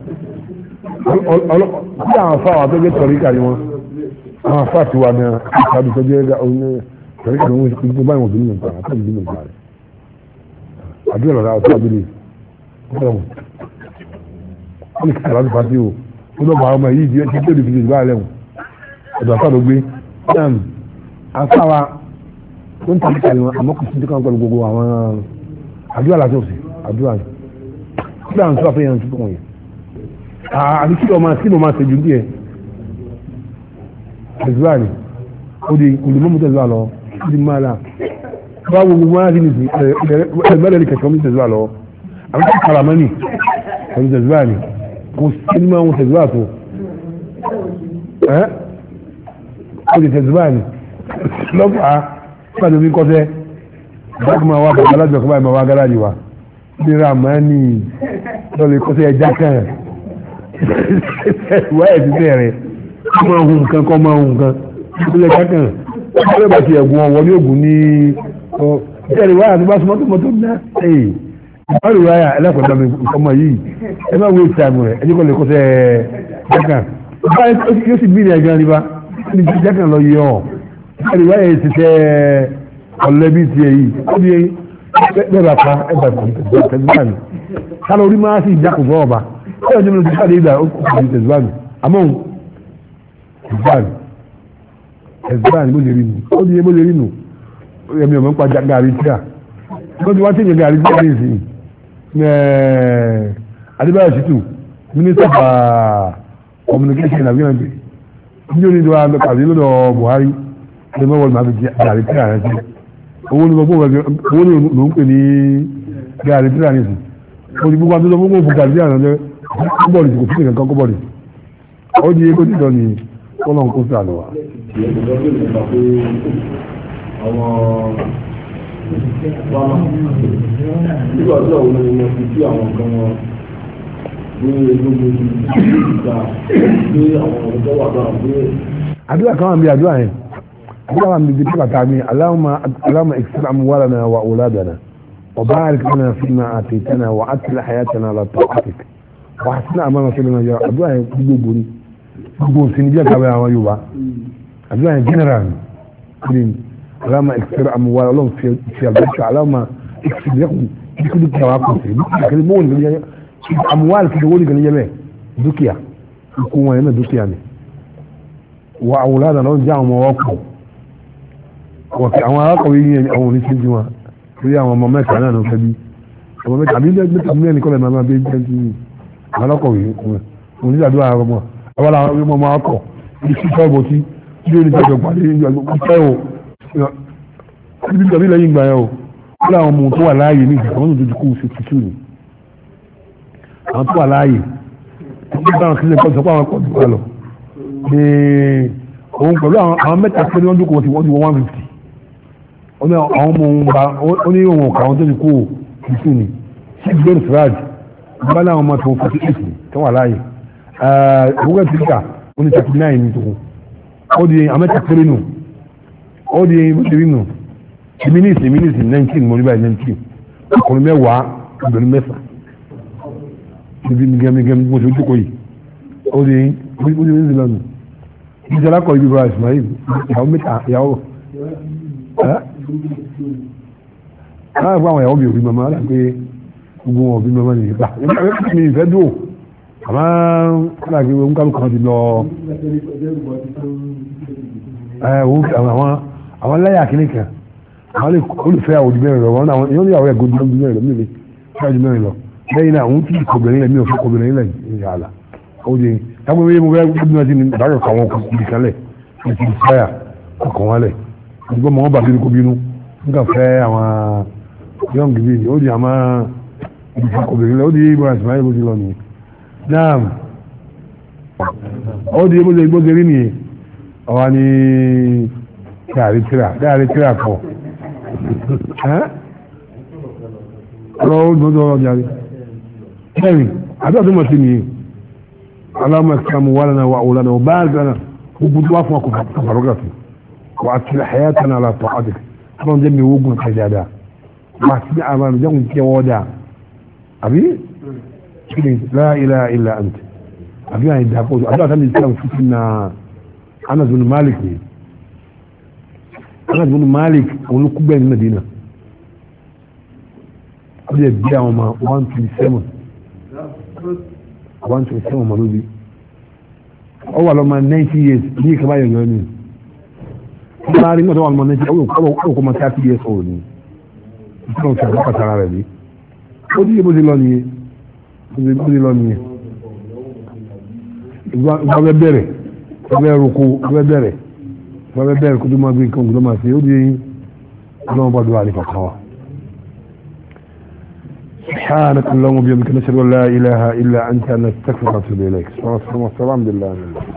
bí àwọn afá àwọn abẹ́gẹ́ tọ̀ríkà ni wọn àwọn afá ti wà ní àbí tó jẹ́ tọ̀ríkà ni wọn gbogbo báyìí wọn bí nínú nǹkan àtàbí nínú nǹkan rẹ̀ àdúrà lọ́la ọ̀tọ́ àbílẹ̀ ọ̀pọ̀lọpọ̀ wọ́n ní kíkà láti fàtí o ó lọ́pọ̀ àwọn ọmọ yìí di ẹtí tó di fi ìgbà lẹ́wọ̀n ọ̀dọ̀ afá ló gbé afá wa wọ́n tàbí kàlí wọn àmọ́ kò sí tí kan pẹ̀lú gbogbo àwọn àdúrà láti ọ̀sẹ̀ àdúrà ni kí lóun tó àfẹ́yàn tó kàn yẹn àbí kí ló máa ṣe jù díẹ̀ tẹ̀síwá ni ó di olùmọ́mú tẹ̀síwá lọ ó di máa là bá gbogbo máa ti nìsí ẹgbẹ́rẹ́ ní kẹ̀kẹ́ mú tẹ̀síwá lọ àbí kí karamani pẹ̀lú tẹ̀síwá ni kò sí ní máa ń tẹ̀síwá tó ó di tẹ̀síwá ni lọ́pàá pàdé omi kọ́sẹ́ bákan máa wá bàbá alájọ kọ́ báyìí máa wá gáràjì wa ní ramani lọ́lẹ̀ kọ́sẹ́ ẹja kan ìwà ẹ̀ ti bẹ̀rẹ̀ kọ́ máa hun nǹkan kọ́ máa hun nǹkan ìpínlẹ̀ ẹja kan ọ̀rẹ́ bá ti ẹ̀gùn ọ̀wọ́ ní ògùn ní ìtẹ̀rẹ̀ wáyà tó bá súnmọ́ tó mọ́tò ná ìbáraẹ̀ wáyà ẹlẹ́kọ̀ọ́dá mi ọmọ yìí ẹ má wé ìtààmù rẹ̀ ẹjẹ́ kọ́ lè kọ́sẹ́ ẹja kan yóò sì bí ní ẹja nípa ní ẹja kan lọ yọ ìtẹ̀rẹ̀ wáyà ti tẹ́ ọ̀lẹ́bí tiẹ̀ yìí ó di bẹ́ẹ̀ bá pa ẹ̀ bá tẹ̀síwájú kálọ̀ orí máa sì jákòó ọba ó yẹ jẹ́mi lóṣù káàdé ìgbà ó kò ní tẹ̀síwájú àmọ́ tẹ̀síwájú bó ṣe rí nù ó di bó ṣe rí nù ó yẹ mi ò mọ̀ ń pa gàrí tíà ó ti wá tí ìyẹn gàrí tíà ní ìsìn Adébáyọ̀ Ṣítù mínísítà fà communication àbí ẹ̀ǹdẹ̀ ní onídìí wa kàdé lọ́dọ̀ Buhari ẹni mọ́ wọlé máa fi gàrí tíà rẹ̀ sí owó ní gbogbo owó ní ló ń pè ní gàrí tíra nìsí ó ti gbogbo àtúntò gbogbo fún gàrí tíra náà kọ́bọ̀lì kò sí nǹkan kọ́bọ̀lì ó di epo títọ́ ní kọ́lọ̀ kó sí àlọ́ wa. nígbà tí àwọn ọmọ fi sí àwọn nǹkan wọn ní egbògi ìgbà pé àwọn ọ̀dọ́ wà náà pé. àdúrà kan wà bí àdúrà yẹn اللهم بذكرك تعمين اللهم اكسر اموالنا واولادنا وبارك لنا فيما اتيتنا وعدل حياتنا على طاعتك واحسن امامنا فيما يا ادعاء بيقولي بيقول سنجا كما يوبا ادعاء جنرال اللهم اكسر اموال اللهم في البيت اللهم اكسر لكم بكل التواقف يكلمون اموال في دولي كان يبه دوكيا يكون هنا دوكيا واولادنا لو جاءوا مواقف wọ́n àwọn arákọ̀wé yìí àwọn oníṣẹ́jú wọn lórí àwọn ọmọ mẹ́ta náà ló fẹ́ bí ọmọ mẹ́ta àbí mẹ́ta mẹ́rin kọ́lẹ̀ máa bí jẹ́ ti àwọn arákọ̀wé oníṣàdúrà ọmọ àwọn ọmọ ọmọ akọ̀ ní sí sọ́ọ̀bù tí bí oníṣàjọ pàdé ní ọjọ́ pẹ́ o níbi tàbí lẹ́yìn ìgbà yẹn o ó láwọn ọmọ tó wà láàyè ní ìgbà wọn tó ti kú sí tutù ni àwọn tó wà láàyè nígbà wọn kí lè kọ́ sọ pé àwọn kọ̀ dùn wà lọ ní òun pẹ̀lú àwọn mẹ́ta pé wọ́n dúkọ̀ wọ́n ti wọ́n 150 ó ní àwọn ọmọ òun bá ó ní òun ọ̀kà àwọn tó ti kú ìsú ni six ben fraj bá láwọn ọmọ tó 48 tó wà láàyè ìwúgbẹ́ tí ká ó ní 39 ní tòun ó di amẹ́ta péré nù ó di bó ti rí nù mínísì 19 mo ní báyìí 19 ọkùnrin mẹ́wàá obìnrin mẹ́fà níbi gẹ́gẹ́ bó ti jókòó yìí ó di mínísì lọ́nù ìjọba kọ ibi bra Ismail ìyàwó mẹ́ta ìyàwó láwọn fún àwọn ìyàwó mi ò fi mọ́mọ́ láti pé gbogbo wọn ò fi mọ́mọ́ nìyí pa mi ìfẹ́ dùn àmọ́ láti pé wọn kálukú kan ti lọ àwọn lẹ́yà kìíní kan àwọn olùfẹ́ àwọn òdìbẹ́rẹ̀ lọ wọn àwọn èèyàn ní àwọn ẹ̀gọ́ òdìbẹ́rẹ̀ lọ mí lè fẹ́ òdìbẹ́rẹ̀ lọ lẹ́yìn náà òun tí kòbìnrin lẹ̀ mí ò fẹ́ kòbìnrin lẹ̀ ìyàlá ó di táwọn ewé mo fẹ́ gbọ́dọ̀ náà ti ní ìdájọ́ àwọn ọkùnrin kan lẹ̀ àti ìsáyà ọkàn wọn lẹ̀ àdúgbò mọ́ wọn bá bínú kó bínú nígbà fẹ́ àwọn yọ̀ǹgì bíi ó di àmọ́ ìdíkọ̀bìnrin lẹ̀ ó di ibrahim ismail bó ti lọ nìyẹn náà ó di bó ṣe rí nìyẹn ọ̀wá ní dáàrí tíra kọ̀ ọ̀rọ̀ ó dọ́dọ̀ ọ̀rọ̀ jáde kẹrin àdúrà tó mọ̀ sí nìyẹn اللهم اكرم اموالنا واولادنا وبارك لنا وبدوا فوق كفرغتي واصلح حياتنا على طاعتك طبعا جمي وقم كجادا ما سمع امام جمع كيودا ابي لا إله إلا أنت أبيها يدعقوه أدعى تاني الإسلام فتنا أنس بن مالك أنس بن مالك ولو كبير المدينة أبيها يدعى وما 127 مالوبي أول ما 90 years ليه كبايا يغني ما رينا طبعا ما 90 أو كما 30 years old ìtàn ṣàkókò tara rẹ̀ ní ó díye bó ti lọ nìyẹn bó ti lọ nìyẹn ìgbàgbẹ́ bẹ̀rẹ̀ ìgbàgbẹ́ roko ìgbàgbẹ́ bẹ̀rẹ̀ kó tó máa gbé nǹkan ògùn máa ṣe ó di ọlọ́run bá dùn àlè kọ̀ọ̀kan wa. سبحانك اللهم وبحمدك نشهد ان لا اله الا انت نستغفرك ونتوب اليك. السلام عليكم.